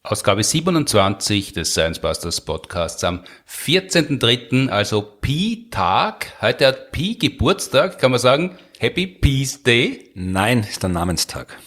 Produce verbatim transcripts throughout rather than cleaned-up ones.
Ausgabe siebenundzwanzig des Science Busters Podcasts am vierzehnten dritten, also Pi-Tag. Heute hat Pi Geburtstag, kann man sagen, Happy Peace Day? Nein, ist der Namenstag.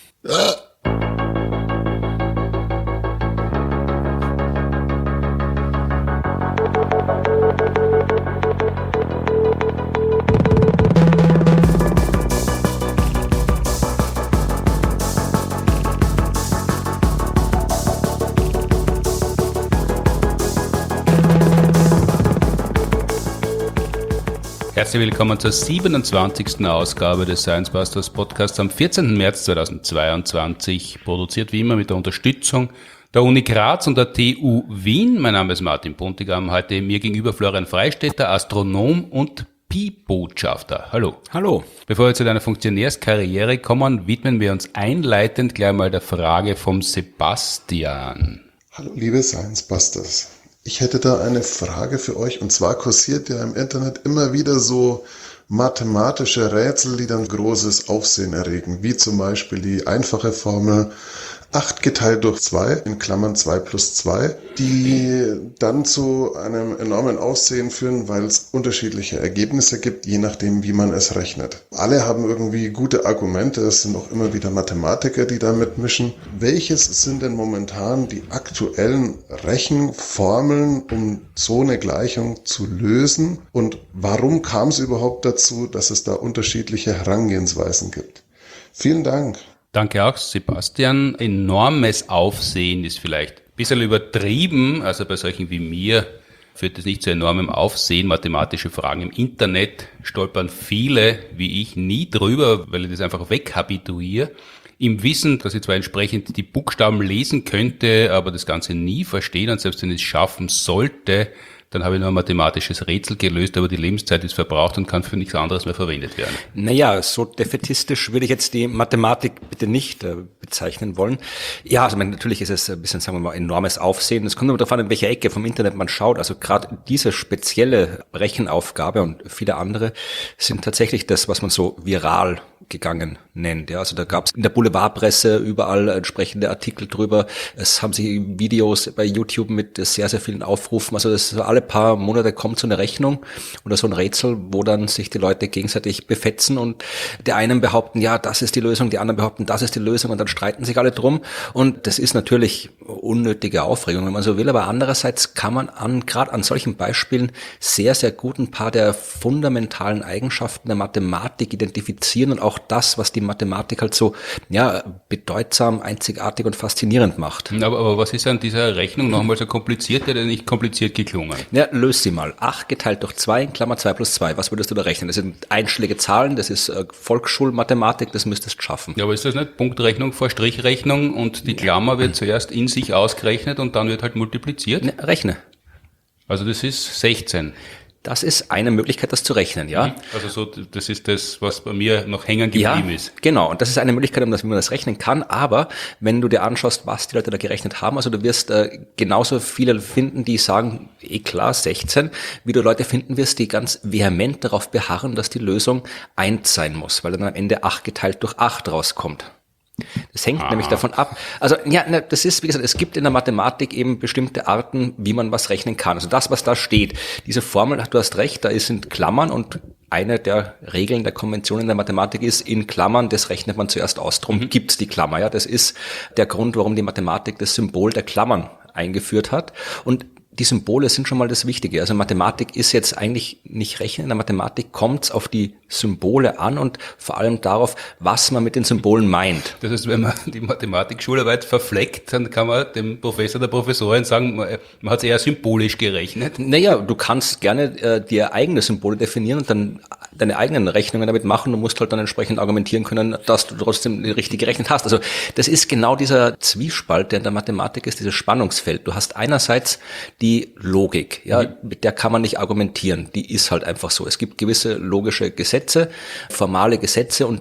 Herzlich willkommen zur siebenundzwanzigsten Ausgabe des Science Busters Podcasts am vierzehnten März zweitausendzweiundzwanzig, produziert wie immer mit der Unterstützung der Uni Graz und der T U Wien. Mein Name ist Martin Puntigam, heute mir gegenüber Florian Freistetter, Astronom und Pi-Botschafter. Hallo. Hallo. Bevor wir zu deiner Funktionärskarriere kommen, widmen wir uns einleitend gleich mal der Frage vom Sebastian. Hallo liebe Science Busters. Ich hätte da eine Frage für euch, und zwar kursiert ja im Internet immer wieder so mathematische Rätsel, die dann großes Aufsehen erregen, wie zum Beispiel die einfache Formel acht geteilt durch zwei, in Klammern zwei plus zwei, die dann zu einem enormen Aufsehen führen, weil es unterschiedliche Ergebnisse gibt, je nachdem, wie man es rechnet. Alle haben irgendwie gute Argumente, es sind auch immer wieder Mathematiker, die da mitmischen. Welches sind denn momentan die aktuellen Rechenformeln, um so eine Gleichung zu lösen? Und warum kam es überhaupt dazu, dass es da unterschiedliche Herangehensweisen gibt? Vielen Dank. Danke auch, Sebastian. Enormes Aufsehen ist vielleicht ein bisschen übertrieben. Also bei solchen wie mir führt es nicht zu enormem Aufsehen. Mathematische Fragen im Internet stolpern viele, wie ich, nie drüber, weil ich das einfach weghabituiere. Im Wissen, dass ich zwar entsprechend die Buchstaben lesen könnte, aber das Ganze nie verstehen, und selbst wenn ich es schaffen sollte, dann habe ich nur ein mathematisches Rätsel gelöst, aber die Lebenszeit ist verbraucht und kann für nichts anderes mehr verwendet werden. Naja, so defätistisch würde ich jetzt die Mathematik bitte nicht äh, bezeichnen wollen. Ja, also meine, natürlich ist es ein bisschen, sagen wir mal, enormes Aufsehen. Es kommt immer darauf an, in welcher Ecke vom Internet man schaut. Also gerade diese spezielle Rechenaufgabe und viele andere sind tatsächlich das, was man so viral gegangen nennt. Ja, also da gab es in der Boulevardpresse überall entsprechende Artikel drüber. Es haben sich Videos bei YouTube mit sehr, sehr vielen Aufrufen. Also das ist alle paar Monate kommt so eine Rechnung oder so ein Rätsel, wo dann sich die Leute gegenseitig befetzen und die einen behaupten, ja, das ist die Lösung, die anderen behaupten, das ist die Lösung, und dann streiten sich alle drum. Und das ist natürlich unnötige Aufregung, wenn man so will. Aber andererseits kann man an gerade an solchen Beispielen sehr, sehr gut ein paar der fundamentalen Eigenschaften der Mathematik identifizieren und auch das, was die Mathematik halt so ja bedeutsam, einzigartig und faszinierend macht. Aber, aber was ist an dieser Rechnung nochmal so kompliziert oder nicht kompliziert geklungen? Ja, löst sie mal. acht geteilt durch zwei, in Klammer zwei plus zwei. Was würdest du da rechnen? Das sind einstellige Zahlen, das ist äh, Volksschulmathematik, das müsstest du schaffen. Ja, aber ist das nicht Punktrechnung vor Strichrechnung und die Klammer wird zuerst in sich ausgerechnet und dann wird halt multipliziert? Ne, rechne. Also das ist sechzehn. Das ist eine Möglichkeit, das zu rechnen, ja. Also so, das ist das, was bei mir noch hängen geblieben ja, ist. Genau. Und das ist eine Möglichkeit, um das, wie man das rechnen kann. Aber wenn du dir anschaust, was die Leute da gerechnet haben, also du wirst äh, genauso viele finden, die sagen, eh klar, sechzehn, wie du Leute finden wirst, die ganz vehement darauf beharren, dass die Lösung eins sein muss, weil dann am Ende acht geteilt durch acht rauskommt. Das hängt ah. nämlich davon ab. Also ja, ne, das ist, wie gesagt, es gibt in der Mathematik eben bestimmte Arten, wie man was rechnen kann. Also das, was da steht, diese Formel, du hast recht, da sind Klammern, und eine der Regeln der Konventionen der Mathematik ist, in Klammern, das rechnet man zuerst aus. Drum mhm. gibt's die Klammer. Ja, das ist der Grund, warum die Mathematik das Symbol der Klammern eingeführt hat. Und die Symbole sind schon mal das Wichtige. Also Mathematik ist jetzt eigentlich nicht Rechnen. In der Mathematik kommt es auf die Symbole an und vor allem darauf, was man mit den Symbolen meint. Das heißt, wenn man die Mathematik-Schularbeit verfleckt, dann kann man dem Professor, der Professorin sagen, man, man hat es eher symbolisch gerechnet. Naja, du kannst gerne äh, dir eigene Symbole definieren und dann deine eigenen Rechnungen damit machen. Du musst halt dann entsprechend argumentieren können, dass du trotzdem richtig gerechnet hast. Also das ist genau dieser Zwiespalt, der in der Mathematik ist, dieses Spannungsfeld. Du hast einerseits die Logik, ja, mhm. mit der kann man nicht argumentieren. Die ist halt einfach so. Es gibt gewisse logische Gesetze, formale Gesetze, und die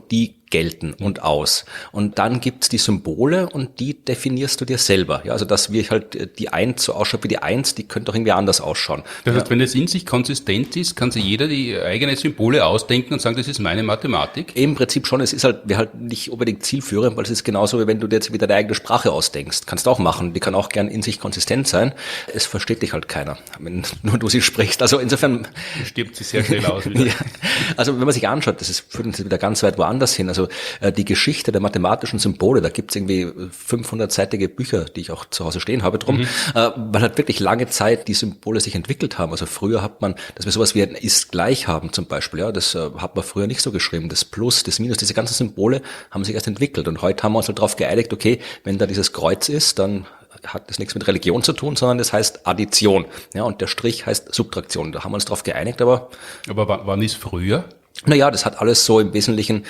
gelten und aus. Und dann gibt's die Symbole und die definierst du dir selber. Ja, also dass wir halt die eins so ausschaut wie die eins, die könnte doch irgendwie anders ausschauen. Das heißt, ja. wenn es in sich konsistent ist, kann sich jeder die eigenen Symbole ausdenken und sagen, das ist meine Mathematik? Im Prinzip schon, es ist halt, wäre halt nicht unbedingt zielführend, weil es ist genauso, wie wenn du dir jetzt wieder deine eigene Sprache ausdenkst. Kannst du auch machen, die kann auch gern in sich konsistent sein. Es versteht dich halt keiner, wenn nur du sie sprichst. Also insofern... Stirbt sie sehr schnell aus wieder. ja. Also wenn man sich anschaut, das ist, führt uns wieder ganz weit woanders hin. Also äh, die Geschichte der mathematischen Symbole, da gibt's irgendwie fünfhundertseitige Bücher, die ich auch zu Hause stehen habe drum, mhm. äh, weil halt wirklich lange Zeit die Symbole sich entwickelt haben. Also früher hat man, dass wir sowas wie ein ist gleich haben zum Beispiel, ja, das äh, hat man früher nicht so geschrieben. Das Plus, das Minus, diese ganzen Symbole haben sich erst entwickelt. Und heute haben wir uns halt darauf geeinigt, okay, wenn da dieses Kreuz ist, dann hat das nichts mit Religion zu tun, sondern das heißt Addition. Ja, und der Strich heißt Subtraktion. Da haben wir uns darauf geeinigt, aber... Aber wann, wann ist früher? Naja, das hat alles so im Wesentlichen,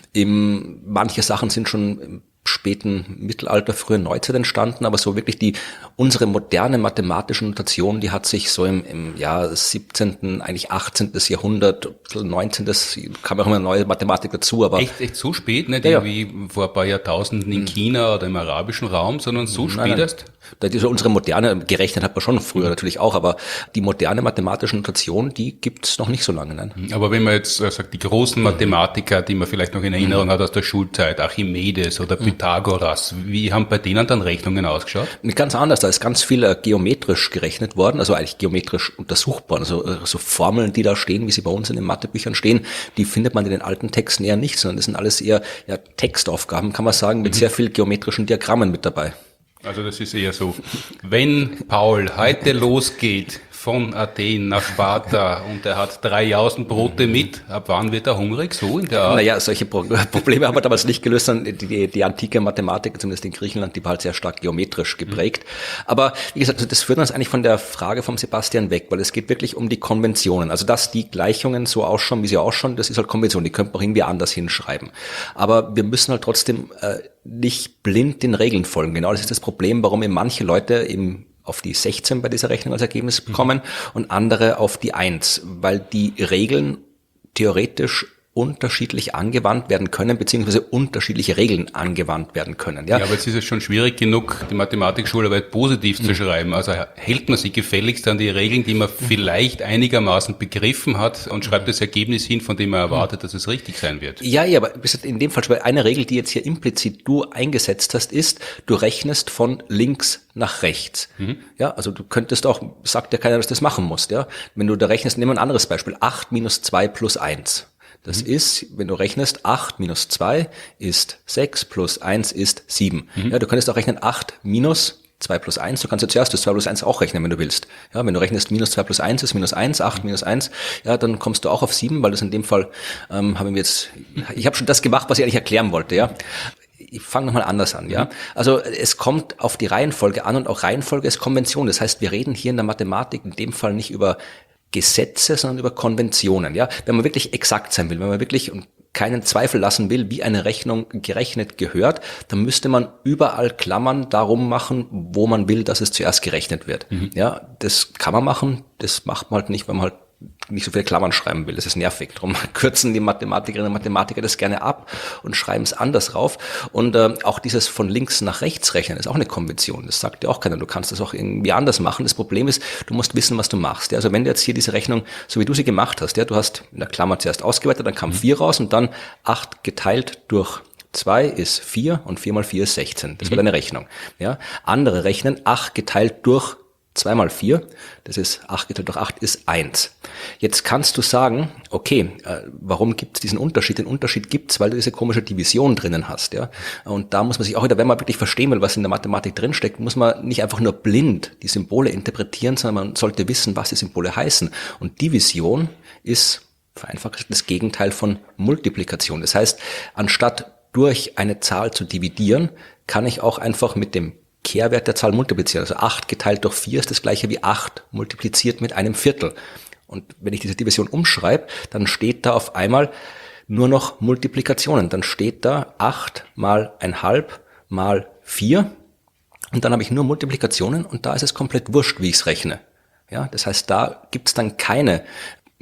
im, manche Sachen sind schon im späten Mittelalter, frühen Neuzeit entstanden, aber so wirklich die, unsere moderne mathematische Notation, die hat sich so im, im Jahr siebzehnten, eigentlich achtzehnten. Jahrhundert, neunzehnten. kam auch immer eine neue Mathematik dazu, aber... Echt, echt so spät, nicht ja, irgendwie ja. vor ein paar Jahrtausenden in China oder im arabischen Raum, sondern so nein, spät erst? Da ist unsere moderne, gerechnet hat man schon früher natürlich auch, aber die moderne mathematische Notation, die gibt's noch nicht so lange. Nein. Aber wenn man jetzt äh, sagt, die großen Mathematiker, die man vielleicht noch in Erinnerung mhm. hat aus der Schulzeit, Archimedes oder Pythagoras, wie haben bei denen dann Rechnungen ausgeschaut? Ganz anders, da ist ganz viel äh, geometrisch gerechnet worden, also eigentlich geometrisch untersuchbar. Also äh, so Formeln, die da stehen, wie sie bei uns in den Mathebüchern stehen, die findet man in den alten Texten eher nicht, sondern das sind alles eher ja, Textaufgaben, kann man sagen, mit mhm. sehr viel geometrischen Diagrammen mit dabei. Also das ist eher so, wenn Paul heute losgeht von Athen nach Sparta und er hat drei Jausen Brote mit, ab wann wird er hungrig? So in der Art? Naja, solche Pro- Probleme haben wir damals nicht gelöst, sondern die, die, die antike Mathematik, zumindest in Griechenland, die war halt sehr stark geometrisch geprägt. Mhm. Aber wie gesagt, das führt uns eigentlich von der Frage vom Sebastian weg, weil es geht wirklich um die Konventionen. Also dass die Gleichungen so ausschauen, wie sie ausschauen, das ist halt Konvention, die könnte man auch irgendwie anders hinschreiben. Aber wir müssen halt trotzdem äh, nicht blind den Regeln folgen. Genau das ist das Problem, warum eben manche Leute eben auf die sechzehn bei dieser Rechnung als Ergebnis kommen mhm. und andere auf die eins, weil die Regeln theoretisch unterschiedlich angewandt werden können, beziehungsweise unterschiedliche Regeln angewandt werden können. Ja, ja, aber jetzt ist es schon schwierig genug, die Mathematikschularbeit positiv mhm. zu schreiben. Also hält man sich gefälligst an die Regeln, die man mhm. vielleicht einigermaßen begriffen hat und schreibt das Ergebnis hin, von dem man erwartet, dass es richtig sein wird. Ja, ja, aber in dem Fall, eine Regel, die jetzt hier implizit du eingesetzt hast, ist, du rechnest von links nach rechts. Mhm. Ja, also du könntest auch, sagt ja keiner, dass du das machen musst. Ja, wenn du da rechnest, nehmen wir ein anderes Beispiel, acht minus zwei plus eins. Das mhm. ist, wenn du rechnest, acht minus zwei ist sechs plus eins ist sieben. Mhm. Ja, du könntest auch rechnen acht minus zwei plus eins. Du kannst ja zuerst das zwei plus eins auch rechnen, wenn du willst. Ja, wenn du rechnest minus zwei plus eins ist minus eins, acht minus eins, ja, dann kommst du auch auf sieben, weil das in dem Fall, ähm, haben wir jetzt, ich habe schon das gemacht, was ich eigentlich erklären wollte, ja. Ich fange nochmal anders an, ja. Also es kommt auf die Reihenfolge an und auch Reihenfolge ist Konvention. Das heißt, wir reden hier in der Mathematik in dem Fall nicht über Gesetze, sondern über Konventionen, ja. Wenn man wirklich exakt sein will, wenn man wirklich und keinen Zweifel lassen will, wie eine Rechnung gerechnet gehört, dann müsste man überall Klammern darum machen, wo man will, dass es zuerst gerechnet wird. Mhm. Ja, das kann man machen, das macht man halt nicht, weil man halt nicht so viele Klammern schreiben will. Das ist nervig. Darum kürzen die Mathematikerinnen und Mathematiker das gerne ab und schreiben es anders rauf. Und äh, auch dieses von links nach rechts rechnen ist auch eine Konvention. Das sagt ja auch keiner. Du kannst das auch irgendwie anders machen. Das Problem ist, du musst wissen, was du machst. Ja, also wenn du jetzt hier diese Rechnung, so wie du sie gemacht hast, ja, du hast in der Klammer zuerst ausgeweitet, dann kam vier raus und dann acht geteilt durch zwei ist vier und vier mal vier ist sechzehn. Das mhm. war deine Rechnung. Ja, andere rechnen acht geteilt durch zwei mal vier, das ist acht geteilt durch acht ist eins. Jetzt kannst du sagen, okay, äh, warum gibt es diesen Unterschied? Den Unterschied gibt's, weil du diese komische Division drinnen hast, ja. Und da muss man sich auch wieder, wenn man wirklich verstehen will, was in der Mathematik drinsteckt, muss man nicht einfach nur blind die Symbole interpretieren, sondern man sollte wissen, was die Symbole heißen. Und Division ist vereinfacht das Gegenteil von Multiplikation. Das heißt, anstatt durch eine Zahl zu dividieren, kann ich auch einfach mit dem Kehrwert der Zahl multiplizieren. Also acht geteilt durch vier ist das gleiche wie acht multipliziert mit einem Viertel. Und wenn ich diese Division umschreibe, dann steht da auf einmal nur noch Multiplikationen. Dann steht da acht mal ein halb mal vier. Und dann habe ich nur Multiplikationen und da ist es komplett wurscht, wie ich es rechne. Ja, das heißt, da gibt es dann keine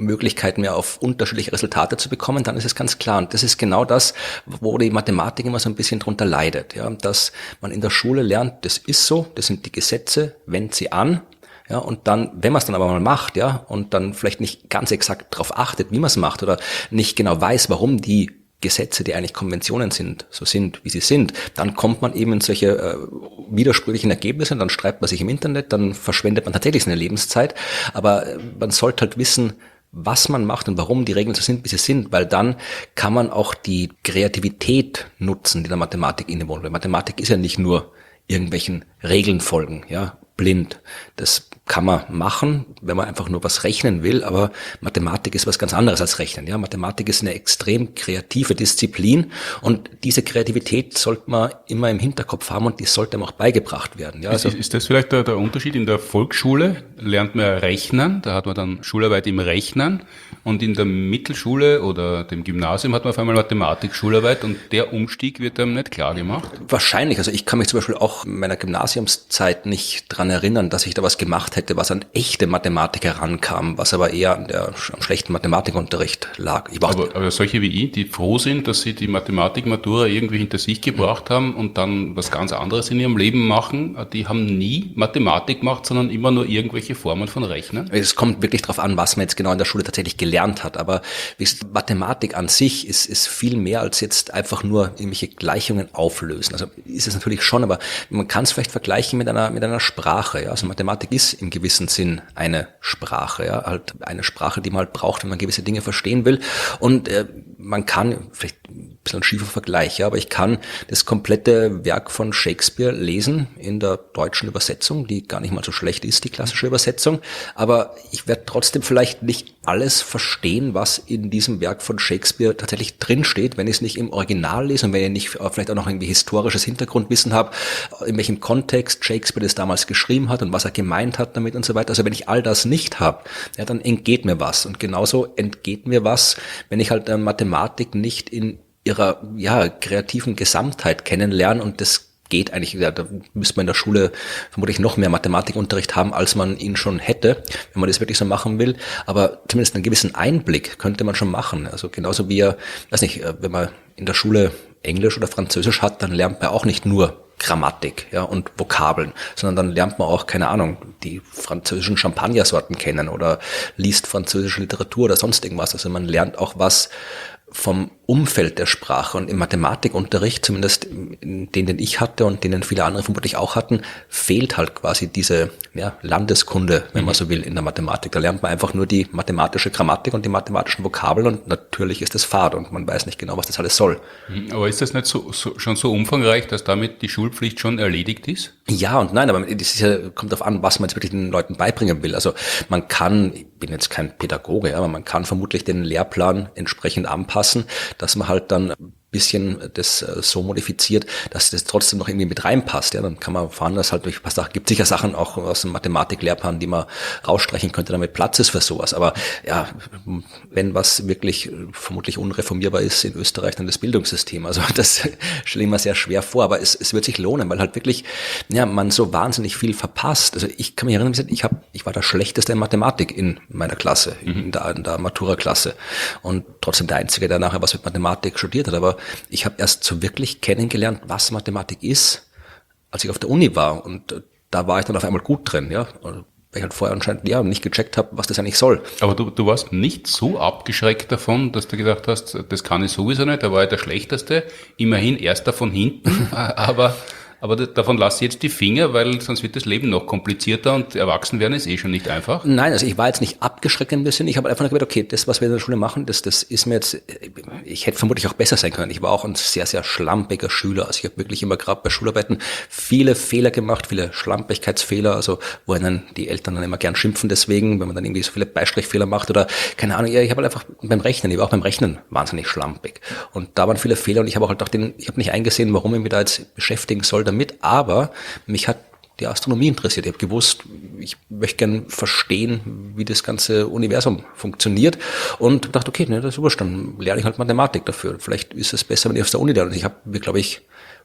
Möglichkeit mehr auf unterschiedliche Resultate zu bekommen, dann ist es ganz klar. Und das ist genau das, wo die Mathematik immer so ein bisschen drunter leidet. Ja, dass man in der Schule lernt, das ist so, das sind die Gesetze, wendet sie an. Ja, und dann, wenn man es dann aber mal macht, ja, und dann vielleicht nicht ganz exakt darauf achtet, wie man es macht oder nicht genau weiß, warum die Gesetze, die eigentlich Konventionen sind, so sind, wie sie sind, dann kommt man eben in solche äh, widersprüchlichen Ergebnisse, dann streitet man sich im Internet, dann verschwendet man tatsächlich seine Lebenszeit, aber äh, man sollte halt wissen, was man macht und warum die Regeln so sind, wie sie sind, weil dann kann man auch die Kreativität nutzen, die der Mathematik innewohnt. Weil Mathematik ist ja nicht nur irgendwelchen Regeln folgen, ja, blind. Das kann man machen, wenn man einfach nur was rechnen will, aber Mathematik ist was ganz anderes als Rechnen. Ja, Mathematik ist eine extrem kreative Disziplin und diese Kreativität sollte man immer im Hinterkopf haben und die sollte einem auch beigebracht werden. Ja, also ist, ist das vielleicht der, der Unterschied? In der Volksschule lernt man Rechnen, da hat man dann Schularbeit im Rechnen, und in der Mittelschule oder dem Gymnasium hat man auf einmal Mathematik, Schularbeit, und der Umstieg wird einem nicht klar gemacht? Wahrscheinlich. Also ich kann mich zum Beispiel auch in meiner Gymnasiumszeit nicht dran erinnern, dass ich da was gemacht hätte, was an echte Mathematik herankam, was aber eher an der, am schlechten Mathematikunterricht lag. Ich aber, aber solche wie ich, die froh sind, dass sie die Mathematik-Matura irgendwie hinter sich gebracht mhm. haben und dann was ganz anderes in ihrem Leben machen, die haben nie Mathematik gemacht, sondern immer nur irgendwelche Formen von Rechnen. Es kommt wirklich darauf an, was man jetzt genau in der Schule tatsächlich gelernt hat. Aber wie gesagt, Mathematik an sich ist, ist viel mehr als jetzt einfach nur irgendwelche Gleichungen auflösen. Also ist es natürlich schon, aber man kann es vielleicht vergleichen mit einer, mit einer Sprache. Ja? Also Mathematik ist im gewissen Sinn eine Sprache, ja, halt eine Sprache, die man halt braucht, wenn man gewisse Dinge verstehen will. Und äh, man kann, vielleicht ein bisschen ein schiefer Vergleich, ja, aber ich kann das komplette Werk von Shakespeare lesen in der deutschen Übersetzung, die gar nicht mal so schlecht ist, die klassische Übersetzung. Aber ich werde trotzdem vielleicht nicht alles verstehen, was in diesem Werk von Shakespeare tatsächlich drinsteht, wenn ich es nicht im Original lese und wenn ich nicht vielleicht auch noch irgendwie historisches Hintergrundwissen habe, in welchem Kontext Shakespeare das damals geschrieben hat und was er gemeint hat damit und so weiter. Also wenn ich all das nicht habe, ja, dann entgeht mir was. Und genauso entgeht mir was, wenn ich halt äh, Mathematik nicht in ihrer ja kreativen Gesamtheit kennenlerne, und das geht eigentlich, ja, da müsste man in der Schule vermutlich noch mehr Mathematikunterricht haben, als man ihn schon hätte, wenn man das wirklich so machen will. Aber zumindest einen gewissen Einblick könnte man schon machen. Also genauso wie, er, weiß nicht, wenn man in der Schule Englisch oder Französisch hat, dann lernt man auch nicht nur Grammatik, ja, und Vokabeln, sondern dann lernt man auch, keine Ahnung, die französischen Champagnersorten kennen oder liest französische Literatur oder sonst irgendwas. Also man lernt auch was vom Umfeld der Sprache, und im Mathematikunterricht, zumindest den, den ich hatte und den viele andere vermutlich auch hatten, fehlt halt quasi diese ja, Landeskunde, wenn man so will, in der Mathematik. Da lernt man einfach nur die mathematische Grammatik und die mathematischen Vokabeln, und natürlich ist das fad und man weiß nicht genau, was das alles soll. Aber ist das nicht so, so, schon so umfangreich, dass damit die Schulpflicht schon erledigt ist? Ja und nein, aber das ist ja, kommt darauf an, was man jetzt wirklich den Leuten beibringen will. Also man kann, ich bin jetzt kein Pädagoge, aber man kann vermutlich den Lehrplan entsprechend anpassen, dass man halt dann ein bisschen das so modifiziert, dass das trotzdem noch irgendwie mit reinpasst. Ja, dann kann man fahren, dass halt durch ein paar Sachen, gibt sicher Sachen auch aus dem Mathematik-Lehrplan, die man rausstreichen könnte, damit Platz ist für sowas. Aber ja, wenn was wirklich vermutlich unreformierbar ist in Österreich, dann das Bildungssystem. Also das stelle ich mir sehr schwer vor, aber es, es wird sich lohnen, weil halt wirklich, ja, man so wahnsinnig viel verpasst. Also ich kann mich erinnern, ich habe, ich war der Schlechteste in Mathematik in meiner Klasse, mhm. in der, in der Matura-Klasse, und trotzdem der Einzige, der nachher was mit Mathematik studiert hat. Aber ich habe erst so wirklich kennengelernt, was Mathematik ist, als ich auf der Uni war, und da war ich dann auf einmal gut drin, ja, weil ich halt vorher anscheinend ja nicht gecheckt habe, was das eigentlich soll. Aber du, du warst nicht so abgeschreckt davon, dass du gedacht hast, das kann ich sowieso nicht, da war ich der Schlechteste, immerhin erster von hinten, aber Aber davon lass ich jetzt die Finger, weil sonst wird das Leben noch komplizierter und erwachsen werden ist eh schon nicht einfach. Nein, also ich war jetzt nicht abgeschreckt ein bisschen. Ich habe einfach nur gedacht, okay, das, was wir in der Schule machen, das, das ist mir jetzt, ich hätte vermutlich auch besser sein können. Ich war auch ein sehr, sehr schlampiger Schüler. Also ich habe wirklich immer gerade bei Schularbeiten viele Fehler gemacht, viele Schlampigkeitsfehler, also wo einen die Eltern dann immer gern schimpfen deswegen, wenn man dann irgendwie so viele Beistrichfehler macht oder keine Ahnung. Ja, ich habe halt einfach beim Rechnen, ich war auch beim Rechnen wahnsinnig schlampig. Und da waren viele Fehler und ich habe auch halt auch den, ich habe nicht eingesehen, warum ich mich da jetzt beschäftigen soll mit, aber mich hat die Astronomie interessiert. Ich habe gewusst, ich möchte gern verstehen, wie das ganze Universum funktioniert, und dachte, okay, ne, das ist wurscht, dann lerne ich halt Mathematik dafür. Vielleicht ist es besser, wenn ich auf der Uni lerne. Und ich habe, glaube ich,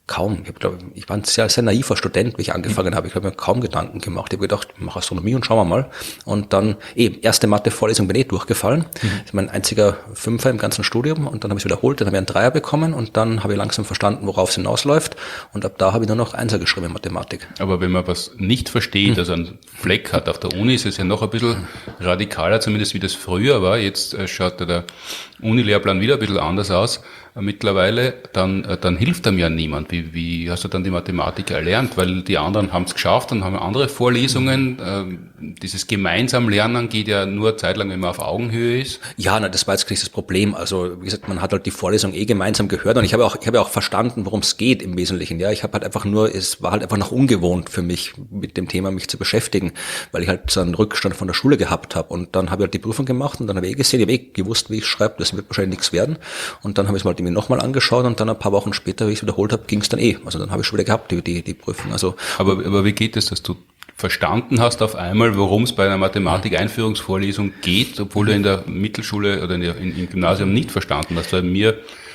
kaum. Ich, glaub, ich war ein sehr, sehr naiver Student, wie ich angefangen mhm. habe. Ich habe mir kaum Gedanken gemacht. Ich habe gedacht, ich mache Astronomie und schauen wir mal. Und dann, eh, erste Mathe-Vorlesung bin ich durchgefallen. Mhm. Das ist mein einziger Fünfer im ganzen Studium. Und dann habe ich es wiederholt, dann habe ich einen Dreier bekommen und dann habe ich langsam verstanden, worauf es hinausläuft. Und ab da habe ich nur noch Einser geschrieben in Mathematik. Aber wenn man was nicht versteht, mhm. also einen Fleck hat auf der Uni, ist es ja noch ein bisschen radikaler, zumindest wie das früher war. Jetzt schaut der Uni-Lehrplan wieder ein bisschen anders aus. Mittlerweile, dann, dann hilft einem ja niemand. Wie, wie hast du dann die Mathematik erlernt? Weil die anderen haben es geschafft und haben andere Vorlesungen. Ähm, dieses gemeinsam Lernen geht ja nur zeitlang, wenn man auf Augenhöhe ist. Ja, na, das war jetzt nicht das Problem. Also wie gesagt, man hat halt die Vorlesung eh gemeinsam gehört und ich habe auch, ich habe auch verstanden, worum es geht im Wesentlichen. Ja, ich habe halt einfach nur, es war halt einfach noch ungewohnt für mich, mit dem Thema mich zu beschäftigen, weil ich halt so einen Rückstand von der Schule gehabt habe. Und dann habe ich halt die Prüfung gemacht und dann habe ich eh gesehen, ich habe eh gewusst, wie ich schreibe, das wird wahrscheinlich nichts werden. Und dann habe ich es mal mir nochmal angeschaut und dann ein paar Wochen später, wie ich es wiederholt habe, ging es dann eh. Also dann habe ich schon wieder gehabt, die, die, die Prüfung. Also, aber, aber wie geht es, dass du verstanden hast auf einmal, worum es bei einer Mathematik-Einführungsvorlesung geht, obwohl du in der Mittelschule oder in der, in, im Gymnasium nicht verstanden hast? Weil mir,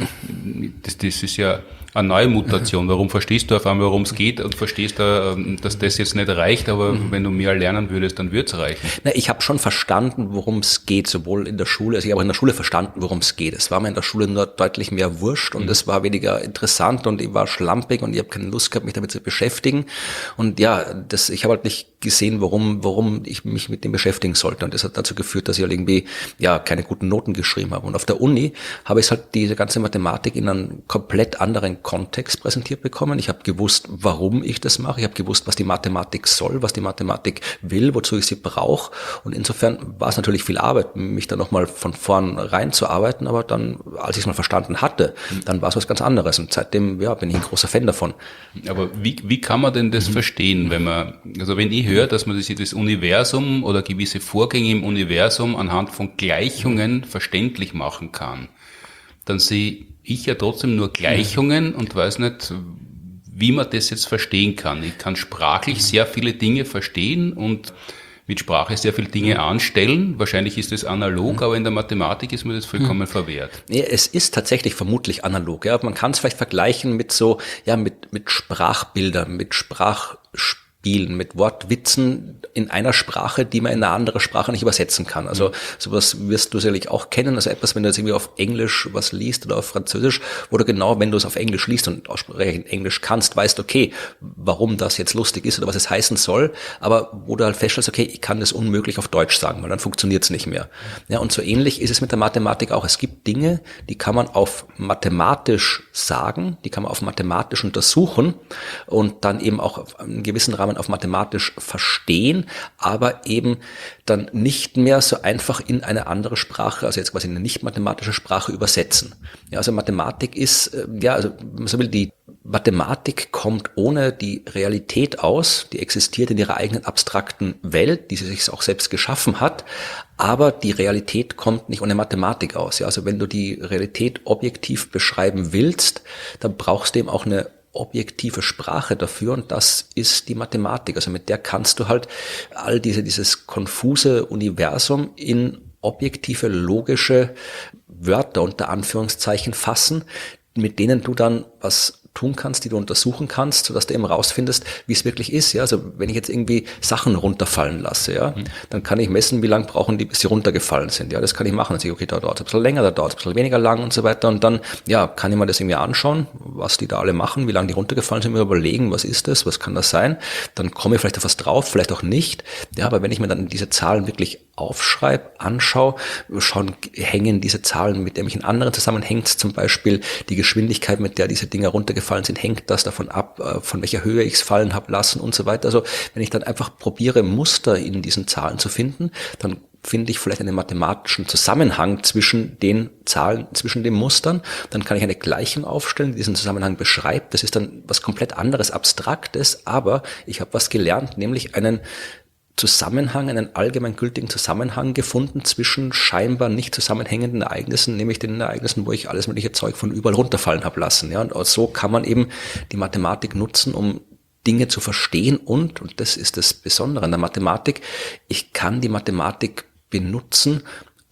das, das ist ja eine neue Mutation. Warum verstehst du auf einmal, worum es geht und verstehst du, dass das jetzt nicht reicht, aber mhm. wenn du mehr lernen würdest, dann würde es reichen? Na, ich habe schon verstanden, worum es geht, sowohl in der Schule, also ich habe auch in der Schule verstanden, worum es geht. Es war mir in der Schule nur deutlich mehr wurscht und mhm. es war weniger interessant und ich war schlampig und ich habe keine Lust gehabt, mich damit zu beschäftigen. Und ja, das, ich habe halt nicht gesehen, warum, warum ich mich mit dem beschäftigen sollte. Und das hat dazu geführt, dass ich halt irgendwie ja keine guten Noten geschrieben habe. Und auf der Uni habe ich halt diese ganze Mathematik in einem komplett anderen Kontext präsentiert bekommen. Ich habe gewusst, warum ich das mache. Ich habe gewusst, was die Mathematik soll, was die Mathematik will, wozu ich sie brauche. Und insofern war es natürlich viel Arbeit, mich da nochmal von vorn reinzuarbeiten. Aber dann, als ich es mal verstanden hatte, dann war es was ganz anderes. Und seitdem ja, bin ich ein großer Fan davon. Aber wie, wie kann man denn das mhm. verstehen, wenn man, also wenn ich höre, dass man sich das Universum oder gewisse Vorgänge im Universum anhand von Gleichungen mhm. verständlich machen kann, dann sehe ich ja trotzdem nur Gleichungen und weiß nicht, wie man das jetzt verstehen kann. Ich kann sprachlich sehr viele Dinge verstehen und mit Sprache sehr viele Dinge anstellen. Wahrscheinlich ist das analog, aber in der Mathematik ist mir das vollkommen verwehrt. Ja, es ist tatsächlich vermutlich analog. Ja, man kann es vielleicht vergleichen mit so, ja, mit mit Sprachbildern, mit Sprachspielen, mit Wortwitzen in einer Sprache, die man in eine andere Sprache nicht übersetzen kann. Also sowas wirst du sicherlich auch kennen. Also etwas, wenn du jetzt irgendwie auf Englisch was liest oder auf Französisch, wo du genau, wenn du es auf Englisch liest und aussprechend Englisch kannst, weißt, okay, warum das jetzt lustig ist oder was es heißen soll, aber wo du halt feststellst, okay, ich kann das unmöglich auf Deutsch sagen, weil dann funktioniert es nicht mehr. Ja, und so ähnlich ist es mit der Mathematik auch. Es gibt Dinge, die kann man auf mathematisch sagen, die kann man auf mathematisch untersuchen und dann eben auch auf einen gewissen Rahmen auf mathematisch verstehen, aber eben dann nicht mehr so einfach in eine andere Sprache, also jetzt quasi in eine nicht mathematische Sprache übersetzen. Ja, also Mathematik ist, ja, also man so will, die Mathematik kommt ohne die Realität aus, die existiert in ihrer eigenen abstrakten Welt, die sie sich auch selbst geschaffen hat, aber die Realität kommt nicht ohne Mathematik aus. Ja, also wenn du die Realität objektiv beschreiben willst, dann brauchst du eben auch eine objektive Sprache dafür und das ist die Mathematik. Also mit der kannst du halt all diese, dieses konfuse Universum in objektive, logische Wörter unter Anführungszeichen fassen, mit denen du dann was tun kannst, die du untersuchen kannst, sodass du eben rausfindest, wie es wirklich ist. Ja, also wenn ich jetzt irgendwie Sachen runterfallen lasse, ja, mhm. dann kann ich messen, wie lange brauchen die, bis sie runtergefallen sind. Ja, das kann ich machen. Dann sage ich, okay, da dauert es ein bisschen länger, da dauert es ein bisschen weniger lang und so weiter. Und dann, ja, kann ich mir das irgendwie anschauen, was die da alle machen, wie lange die runtergefallen sind, mir überlegen, was ist das, was kann das sein? Dann komme ich vielleicht auf was drauf, vielleicht auch nicht. Ja, aber wenn ich mir dann diese Zahlen wirklich aufschreibe, anschaue, schauen, hängen diese Zahlen mit irgendwelchen anderen zusammen, hängt zum Beispiel die Geschwindigkeit, mit der diese Dinger runtergefallen sind, hängt das davon ab, von welcher Höhe ich es fallen habe lassen und so weiter. Also wenn ich dann einfach probiere, Muster in diesen Zahlen zu finden, dann finde ich vielleicht einen mathematischen Zusammenhang zwischen den Zahlen, zwischen den Mustern. Dann kann ich eine Gleichung aufstellen, die diesen Zusammenhang beschreibt. Das ist dann was komplett anderes, Abstraktes, aber ich habe was gelernt, nämlich einen Zusammenhang, einen allgemeingültigen Zusammenhang gefunden zwischen scheinbar nicht zusammenhängenden Ereignissen, nämlich den Ereignissen, wo ich alles mögliche Zeug von überall runterfallen habe lassen. Ja, und so kann man eben die Mathematik nutzen, um Dinge zu verstehen und, und das ist das Besondere an der Mathematik, ich kann die Mathematik benutzen, um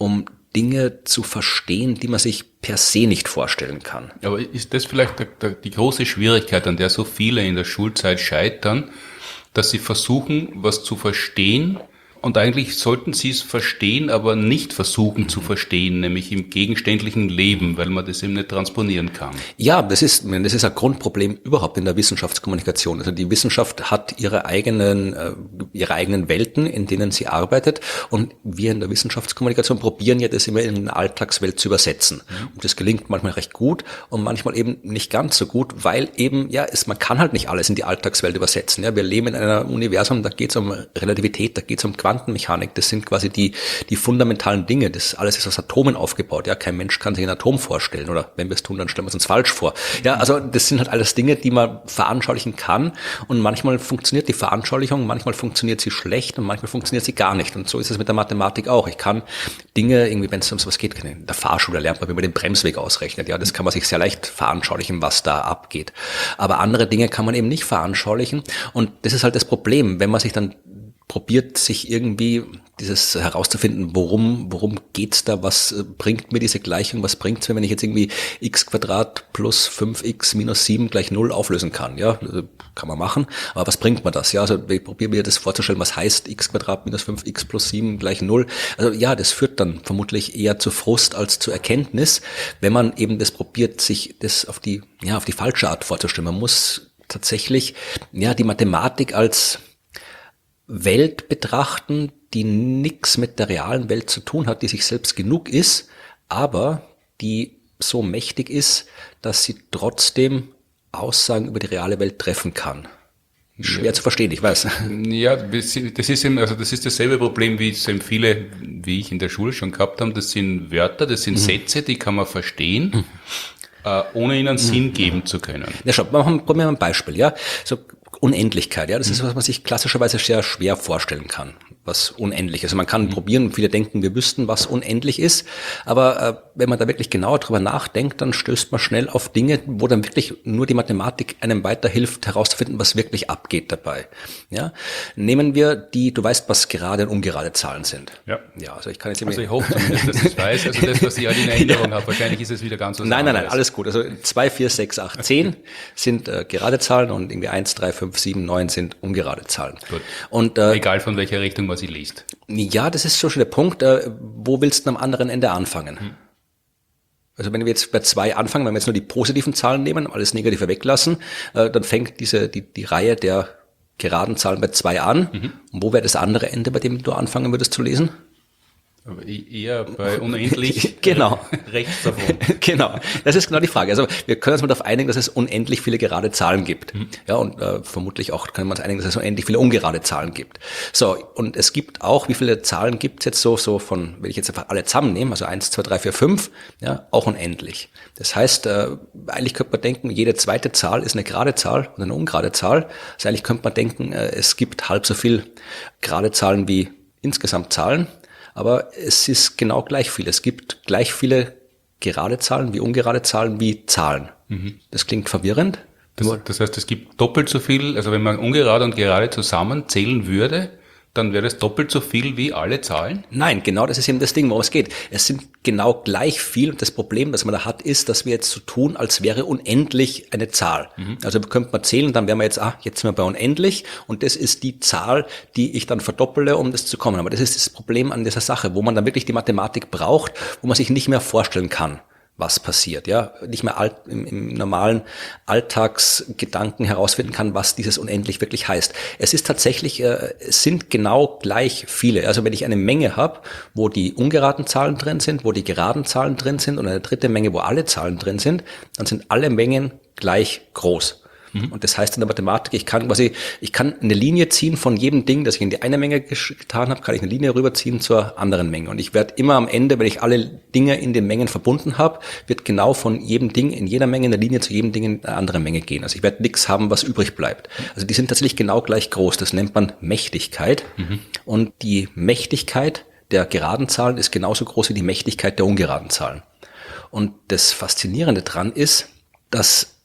Dinge zu verstehen, die man sich per se nicht vorstellen kann. Aber ist das vielleicht der, der, die große Schwierigkeit, an der so viele in der Schulzeit scheitern, dass sie versuchen, was zu verstehen, und eigentlich sollten sie es verstehen, aber nicht versuchen zu verstehen, nämlich im gegenständlichen Leben, weil man das eben nicht transponieren kann. Ja, das ist, das ist ein Grundproblem überhaupt in der Wissenschaftskommunikation. Also die Wissenschaft hat ihre eigenen, äh, ihre eigenen Welten, in denen sie arbeitet, und wir in der Wissenschaftskommunikation probieren ja das immer in eine Alltagswelt zu übersetzen. Und das gelingt manchmal recht gut und manchmal eben nicht ganz so gut, weil eben, ja, es, man kann halt nicht alles in die Alltagswelt übersetzen. Ja, wir leben in einem Universum, da geht es um Relativität, da geht es um Quantenmechanik, das sind quasi die die fundamentalen Dinge, das alles ist aus Atomen aufgebaut, ja, kein Mensch kann sich ein Atom vorstellen, oder wenn wir es tun, dann stellen wir es uns falsch vor. Ja, also das sind halt alles Dinge, die man veranschaulichen kann, und manchmal funktioniert die Veranschaulichung, manchmal funktioniert sie schlecht und manchmal funktioniert sie gar nicht, und so ist es mit der Mathematik auch. Ich kann Dinge, irgendwie, wenn es um sowas geht, in der Fahrschule lernt man, wie man den Bremsweg ausrechnet, ja, das kann man sich sehr leicht veranschaulichen, was da abgeht, aber andere Dinge kann man eben nicht veranschaulichen, und das ist halt das Problem, wenn man sich dann probiert, sich irgendwie dieses herauszufinden, worum worum geht's da, was bringt mir diese Gleichung, was bringt's mir, wenn ich jetzt irgendwie x Quadrat plus fünf x minus sieben gleich null auflösen kann, ja, kann man machen, aber was bringt mir das, ja, also ich probiere mir das vorzustellen, was heißt x Quadrat minus fünf x plus sieben gleich null, also ja, das führt dann vermutlich eher zu Frust als zu Erkenntnis, wenn man eben das probiert, sich das auf die, ja, auf die falsche Art vorzustellen. Man muss tatsächlich, ja, die Mathematik als Welt betrachten, die nichts mit der realen Welt zu tun hat, die sich selbst genug ist, aber die so mächtig ist, dass sie trotzdem Aussagen über die reale Welt treffen kann. Schwer ja. zu verstehen, ich weiß. Ja, das ist eben, also das ist dasselbe Problem, wie es eben viele, wie ich in der Schule schon gehabt haben. Das sind Wörter, das sind mhm. Sätze, die kann man verstehen, mhm. äh, ohne ihnen Sinn mhm. geben zu können. Ja, schau, machen, probieren wir mal ein Beispiel, ja. So, Unendlichkeit, ja, das ist, was man sich klassischerweise sehr schwer vorstellen kann, was unendlich ist. Also man kann mhm. probieren, viele denken, wir wüssten, was unendlich ist, aber äh, wenn man da wirklich genauer drüber nachdenkt, dann stößt man schnell auf Dinge, wo dann wirklich nur die Mathematik einem weiterhilft, herauszufinden, was wirklich abgeht dabei. Ja, nehmen wir die, du weißt, was gerade und ungerade Zahlen sind. Ja. Ja, also ich kann jetzt Also ich hoffe zumindest, dass ich es weiß. Also das, was ich halt in Erinnerung ja. habe, wahrscheinlich ist es wieder ganz was Nein, nein, nein, anderes. alles gut. Also zwei, vier, sechs, acht, zehn sind äh, gerade Zahlen, und irgendwie eins, drei, fünf, sieben, neun sind ungerade Zahlen. Gut. Und, äh, egal von welcher Richtung man sie liest. Ja, das ist schon schon der Punkt. Äh, wo willst du am anderen Ende anfangen? Hm. Also wenn wir jetzt bei zwei anfangen, wenn wir jetzt nur die positiven Zahlen nehmen, alles Negative weglassen, äh, dann fängt diese die, die Reihe der geraden Zahlen bei zwei an. Mhm. Und wo wäre das andere Ende, bei dem du anfangen würdest zu lesen? Aber eher bei unendlich genau. rechts davon. Genau, das ist genau die Frage. Also wir können uns mal darauf einigen, dass es unendlich viele gerade Zahlen gibt. Mhm. Ja, und äh, vermutlich auch können wir uns einigen, dass es unendlich viele ungerade Zahlen gibt. So, und es gibt auch, wie viele Zahlen gibt es jetzt so, so von, wenn ich jetzt einfach alle zusammennehme, also eins, zwei, drei, vier, fünf, ja, auch unendlich. Das heißt, äh, eigentlich könnte man denken, jede zweite Zahl ist eine gerade Zahl und eine ungerade Zahl. Also eigentlich könnte man denken, äh, es gibt halb so viel gerade Zahlen wie insgesamt Zahlen. Aber es ist genau gleich viel. Es gibt gleich viele gerade Zahlen wie ungerade Zahlen wie Zahlen. Mhm. Das klingt verwirrend. Das, das heißt, es gibt doppelt so viel, also wenn man ungerade und gerade zusammen zählen würde, dann wäre das doppelt so viel wie alle Zahlen? Nein, genau das ist eben das Ding, worum es geht. Es sind genau gleich viel, und das Problem, das man da hat, ist, dass wir jetzt so tun, als wäre unendlich eine Zahl. Mhm. Also könnte man zählen, dann wären wir jetzt, ah, jetzt sind wir bei unendlich, und das ist die Zahl, die ich dann verdoppele, um das zu kommen. Aber das ist das Problem an dieser Sache, wo man dann wirklich die Mathematik braucht, wo man sich nicht mehr vorstellen kann, was passiert, ja, nicht mehr alt, im, im normalen Alltagsgedanken herausfinden kann, was dieses unendlich wirklich heißt. Es ist tatsächlich, äh, es sind genau gleich viele. Also wenn ich eine Menge habe, wo die ungeraden Zahlen drin sind, wo die geraden Zahlen drin sind, und eine dritte Menge, wo alle Zahlen drin sind, dann sind alle Mengen gleich groß. Mhm. Und das heißt in der Mathematik, ich kann quasi, ich kann eine Linie ziehen von jedem Ding, das ich in die eine Menge getan habe, kann ich eine Linie rüberziehen zur anderen Menge. Und ich werde immer am Ende, wenn ich alle Dinge in den Mengen verbunden habe, wird genau von jedem Ding in jeder Menge eine Linie zu jedem Ding in eine andere Menge gehen. Also ich werde nichts haben, was übrig bleibt. Also die sind tatsächlich genau gleich groß. Das nennt man Mächtigkeit. Mhm. Und die Mächtigkeit der geraden Zahlen ist genauso groß wie die Mächtigkeit der ungeraden Zahlen. Und das Faszinierende dran ist, dass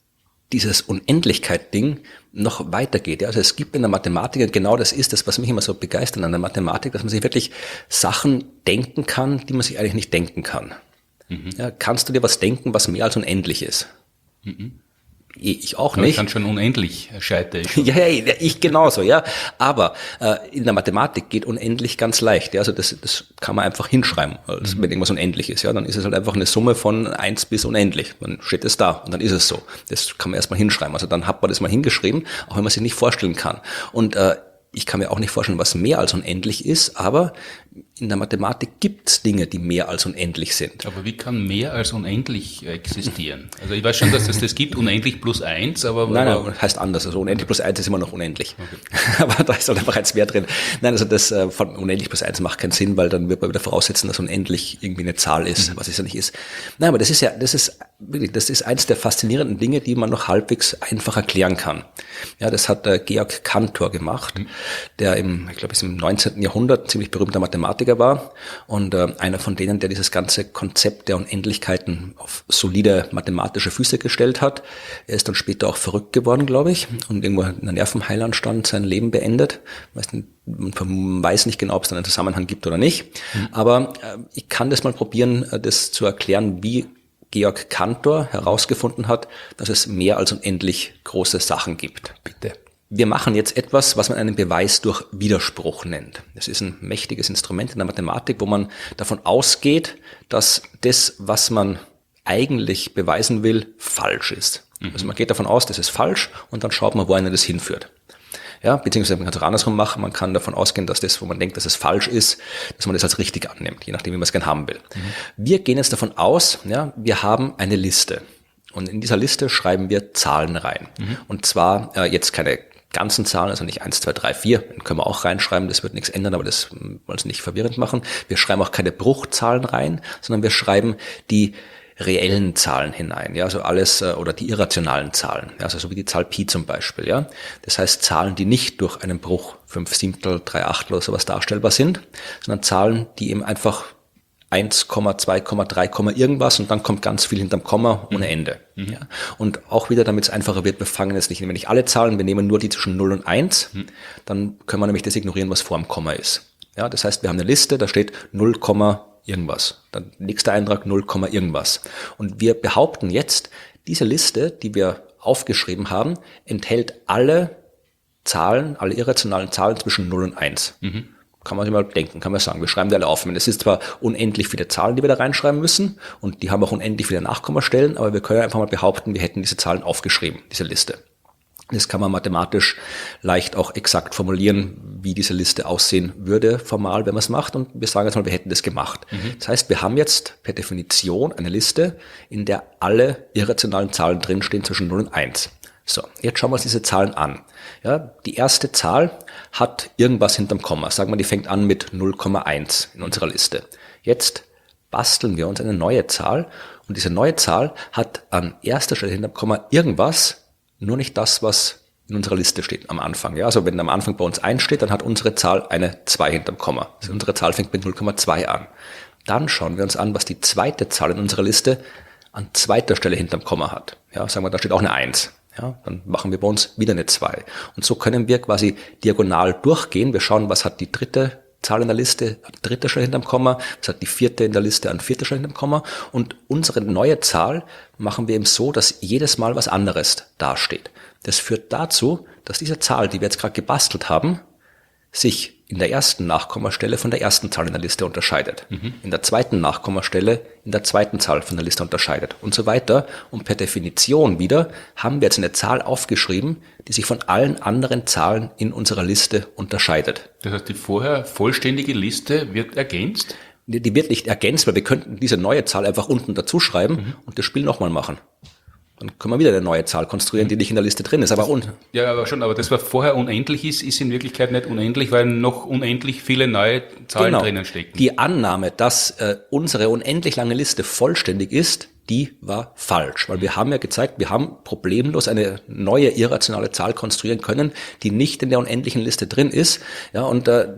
dieses Unendlichkeit-Ding noch weitergeht. Ja, also es gibt in der Mathematik, und genau das ist das, was mich immer so begeistert an der Mathematik, dass man sich wirklich Sachen denken kann, die man sich eigentlich nicht denken kann. Mhm. Ja, kannst du dir was denken, was mehr als unendlich ist? Mhm. Ich auch nicht. Ich kann schon unendlich scheitere ich. Ja, ja, ich genauso, ja. Aber äh, in der Mathematik geht unendlich ganz leicht. Ja, also das, das kann man einfach hinschreiben, also, mhm. wenn irgendwas unendlich ist. Ja, dann ist es halt einfach eine Summe von eins bis unendlich. Dann steht es da und dann ist es so. Das kann man erstmal hinschreiben. Also dann hat man das mal hingeschrieben, auch wenn man sich nicht vorstellen kann. Und äh, ich kann mir auch nicht vorstellen, was mehr als unendlich ist, aber in der Mathematik gibt es Dinge, die mehr als unendlich sind. Aber wie kann mehr als unendlich existieren? Also ich weiß schon, dass es das gibt, unendlich plus eins, aber... Nein, nein, das heißt anders. Also unendlich plus eins ist immer noch unendlich. Okay. Aber da ist halt einfach eins mehr drin. Nein, also das äh, von unendlich plus eins macht keinen Sinn, weil dann wird man wieder voraussetzen, dass unendlich irgendwie eine Zahl ist, mhm. was es ja nicht ist. Nein, aber das ist ja, das ist wirklich, das ist eins der faszinierenden Dinge, die man noch halbwegs einfach erklären kann. Ja, das hat äh, Georg Cantor gemacht, mhm. der im, ich glaube, ist im neunzehnten Jahrhundert ein ziemlich berühmter Mathematiker war und äh, einer von denen, der dieses ganze Konzept der Unendlichkeiten auf solide mathematische Füße gestellt hat. Er ist dann später auch verrückt geworden, glaube ich, und irgendwo in einer Nervenheilanstalt sein Leben beendet. Weiß nicht, man weiß nicht genau, ob es da einen Zusammenhang gibt oder nicht. Mhm. Aber äh, ich kann das mal probieren, äh, das zu erklären, wie Georg Cantor herausgefunden hat, dass es mehr als unendlich große Sachen gibt. Bitte. Wir machen jetzt etwas, was man einen Beweis durch Widerspruch nennt. Das ist ein mächtiges Instrument in der Mathematik, wo man davon ausgeht, dass das, was man eigentlich beweisen will, falsch ist. Mhm. Also man geht davon aus, das ist falsch und dann schaut man, wo einer das hinführt. Ja, beziehungsweise man kann es auch andersrum machen. Man kann davon ausgehen, dass das, wo man denkt, dass es falsch ist, dass man das als richtig annimmt, je nachdem, wie man es gern haben will. Mhm. Wir gehen jetzt davon aus, ja, wir haben eine Liste. Und in dieser Liste schreiben wir Zahlen rein. Mhm. Und zwar äh, jetzt keine ganzen Zahlen, also nicht eins, zwei, drei, vier, den können wir auch reinschreiben, das wird nichts ändern, aber das wollen es nicht verwirrend machen. Wir schreiben auch keine Bruchzahlen rein, sondern wir schreiben die reellen Zahlen hinein, ja, also alles, oder die irrationalen Zahlen, ja, also so wie die Zahl Pi zum Beispiel, ja. Das heißt Zahlen, die nicht durch einen Bruch fünf Siebtel, drei Achtel oder sowas darstellbar sind, sondern Zahlen, die eben einfach eins, zwei, drei, irgendwas und dann kommt ganz viel hinterm Komma ohne Ende. Mhm. Ja. Und auch wieder, damit es einfacher wird, wir fangen jetzt nicht, nehmen nicht alle Zahlen, wir nehmen nur die zwischen null und eins, mhm. dann können wir nämlich das ignorieren, was vor dem Komma ist. Ja, das heißt, wir haben eine Liste, da steht null, irgendwas. Dann nächster Eintrag null, irgendwas. Und wir behaupten jetzt, diese Liste, die wir aufgeschrieben haben, enthält alle Zahlen, alle irrationalen Zahlen zwischen null und eins. Mhm. Kann man sich mal denken, kann man sagen. Wir schreiben die alle auf. Es ist zwar unendlich viele Zahlen, die wir da reinschreiben müssen und die haben auch unendlich viele Nachkommastellen, aber wir können einfach mal behaupten, wir hätten diese Zahlen aufgeschrieben, diese Liste. Das kann man mathematisch leicht auch exakt formulieren, wie diese Liste aussehen würde, formal, wenn man es macht. Und wir sagen jetzt mal, wir hätten das gemacht. Mhm. Das heißt, wir haben jetzt per Definition eine Liste, in der alle irrationalen Zahlen drinstehen zwischen null und eins. So, jetzt schauen wir uns diese Zahlen an. Ja, die erste Zahl hat irgendwas hinterm Komma. Sagen wir, die fängt an mit null Komma eins in unserer Liste. Jetzt basteln wir uns eine neue Zahl und diese neue Zahl hat an erster Stelle hinterm Komma irgendwas, nur nicht das, was in unserer Liste steht am Anfang. Ja, also wenn am Anfang bei uns eins steht, dann hat unsere Zahl eine zwei hinterm Komma. Also unsere Zahl fängt mit null Komma zwei an. Dann schauen wir uns an, was die zweite Zahl in unserer Liste an zweiter Stelle hinterm Komma hat. Ja, sagen wir, da steht auch eine eins. Ja, dann machen wir bei uns wieder eine zwei. Und so können wir quasi diagonal durchgehen. Wir schauen, was hat die dritte Zahl in der Liste an dritter Stelle hinterm Komma, was hat die vierte in der Liste an vierter Stelle hinterm Komma. Und unsere neue Zahl machen wir eben so, dass jedes Mal was anderes dasteht. Das führt dazu, dass diese Zahl, die wir jetzt gerade gebastelt haben, sich in der ersten Nachkommastelle von der ersten Zahl in der Liste unterscheidet. Mhm. In der zweiten Nachkommastelle in der zweiten Zahl von der Liste unterscheidet und so weiter. Und per Definition wieder haben wir jetzt eine Zahl aufgeschrieben, die sich von allen anderen Zahlen in unserer Liste unterscheidet. Das heißt, die vorher vollständige Liste wird ergänzt? Die, die wird nicht ergänzt, weil wir könnten diese neue Zahl einfach unten dazu schreiben mhm. und das Spiel nochmal machen. Dann können wir wieder eine neue Zahl konstruieren, die nicht in der Liste drin ist. Aber un- ja, aber schon, aber das, was vorher unendlich ist, ist in Wirklichkeit nicht unendlich, weil noch unendlich viele neue Zahlen genau. drinnen stecken. Die Annahme, dass äh, unsere unendlich lange Liste vollständig ist, die war falsch. Weil wir haben ja gezeigt, wir haben problemlos eine neue irrationale Zahl konstruieren können, die nicht in der unendlichen Liste drin ist. Ja, und äh,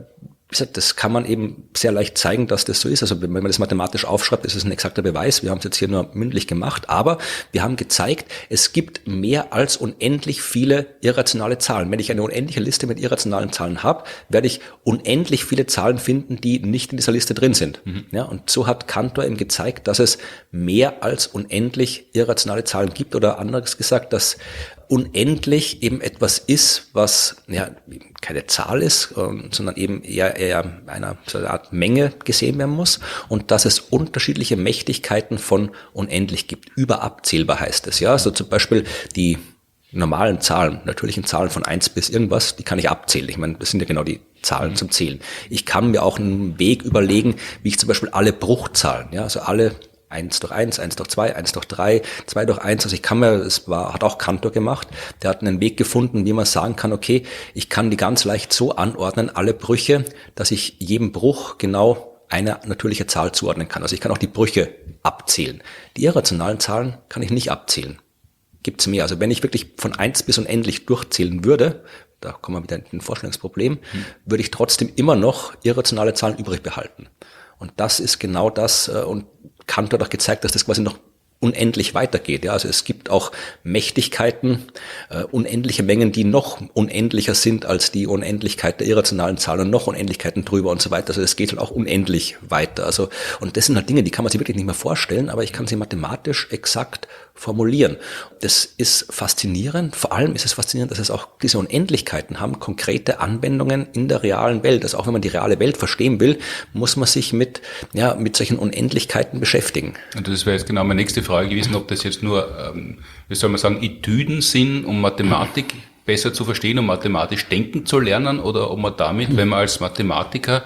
wie gesagt, das kann man eben sehr leicht zeigen, dass das so ist. Also wenn man das mathematisch aufschreibt, ist es ein exakter Beweis. Wir haben es jetzt hier nur mündlich gemacht, aber wir haben gezeigt, es gibt mehr als unendlich viele irrationale Zahlen. Wenn ich eine unendliche Liste mit irrationalen Zahlen habe, werde ich unendlich viele Zahlen finden, die nicht in dieser Liste drin sind. Mhm. Ja, und so hat Cantor eben gezeigt, dass es mehr als unendlich irrationale Zahlen gibt, oder anderes gesagt, dass unendlich eben etwas ist, was ja keine Zahl ist, sondern eben eher, eher einer, so einer Art Menge gesehen werden muss, und dass es unterschiedliche Mächtigkeiten von unendlich gibt. Überabzählbar heißt es, ja. Also zum Beispiel die normalen Zahlen, natürlichen Zahlen von eins bis irgendwas, die kann ich abzählen. Ich meine, das sind ja genau die Zahlen zum Zählen. Ich kann mir auch einen Weg überlegen, wie ich zum Beispiel alle Bruchzahlen, ja, also alle eins durch eins, eins durch zwei, eins durch drei, zwei durch eins. Also ich kann mir, es war, hat auch Cantor gemacht, der hat einen Weg gefunden, wie man sagen kann, okay, ich kann die ganz leicht so anordnen, alle Brüche, dass ich jedem Bruch genau eine natürliche Zahl zuordnen kann. Also ich kann auch die Brüche abzählen. Die irrationalen Zahlen kann ich nicht abzählen. Gibt's mehr. Also wenn ich wirklich von eins bis unendlich durchzählen würde, da kommen wir wieder in ein Vorstellungsproblem, hm. würde ich trotzdem immer noch irrationale Zahlen übrig behalten. Und das ist genau das, und Cantor hat auch gezeigt, dass das quasi noch unendlich weitergeht. Ja, also es gibt auch Mächtigkeiten, äh, unendliche Mengen, die noch unendlicher sind als die Unendlichkeit der irrationalen Zahlen und noch Unendlichkeiten drüber und so weiter. Also es geht halt auch unendlich weiter. Also, und das sind halt Dinge, die kann man sich wirklich nicht mehr vorstellen, aber ich kann sie mathematisch exakt formulieren. Das ist faszinierend. Vor allem ist es faszinierend, dass es auch diese Unendlichkeiten haben, konkrete Anwendungen in der realen Welt. Also auch wenn man die reale Welt verstehen will, muss man sich mit, ja, mit solchen Unendlichkeiten beschäftigen. Und das wäre jetzt genau meine nächste Frage gewesen, ob das jetzt nur, ähm, wie soll man sagen, Etüden sind, um Mathematik besser zu verstehen, um mathematisch denken zu lernen, oder ob man damit, wenn man als Mathematiker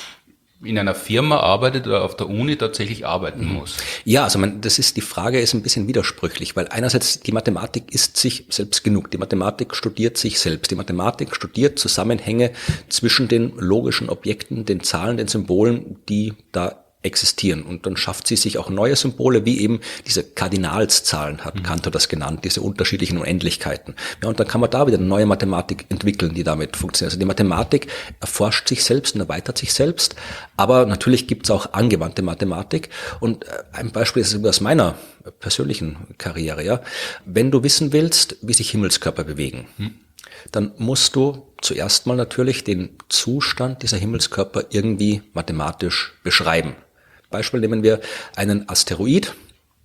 in einer Firma arbeitet oder auf der Uni tatsächlich arbeiten muss. Ja, also man, das ist, die Frage ist ein bisschen widersprüchlich, weil einerseits die Mathematik ist sich selbst genug. Die Mathematik studiert sich selbst. Die Mathematik studiert Zusammenhänge zwischen den logischen Objekten, den Zahlen, den Symbolen, die da existieren. Und dann schafft sie sich auch neue Symbole, wie eben diese Kardinalszahlen, hat mhm. Cantor das genannt, diese unterschiedlichen Unendlichkeiten. Ja, und dann kann man da wieder eine neue Mathematik entwickeln, die damit funktioniert. Also die Mathematik erforscht sich selbst und erweitert sich selbst, aber natürlich gibt es auch angewandte Mathematik. Und ein Beispiel ist aus meiner persönlichen Karriere, ja. Wenn du wissen willst, wie sich Himmelskörper bewegen, mhm. dann musst du zuerst mal natürlich den Zustand dieser Himmelskörper irgendwie mathematisch beschreiben. Beispiel nehmen wir einen Asteroid,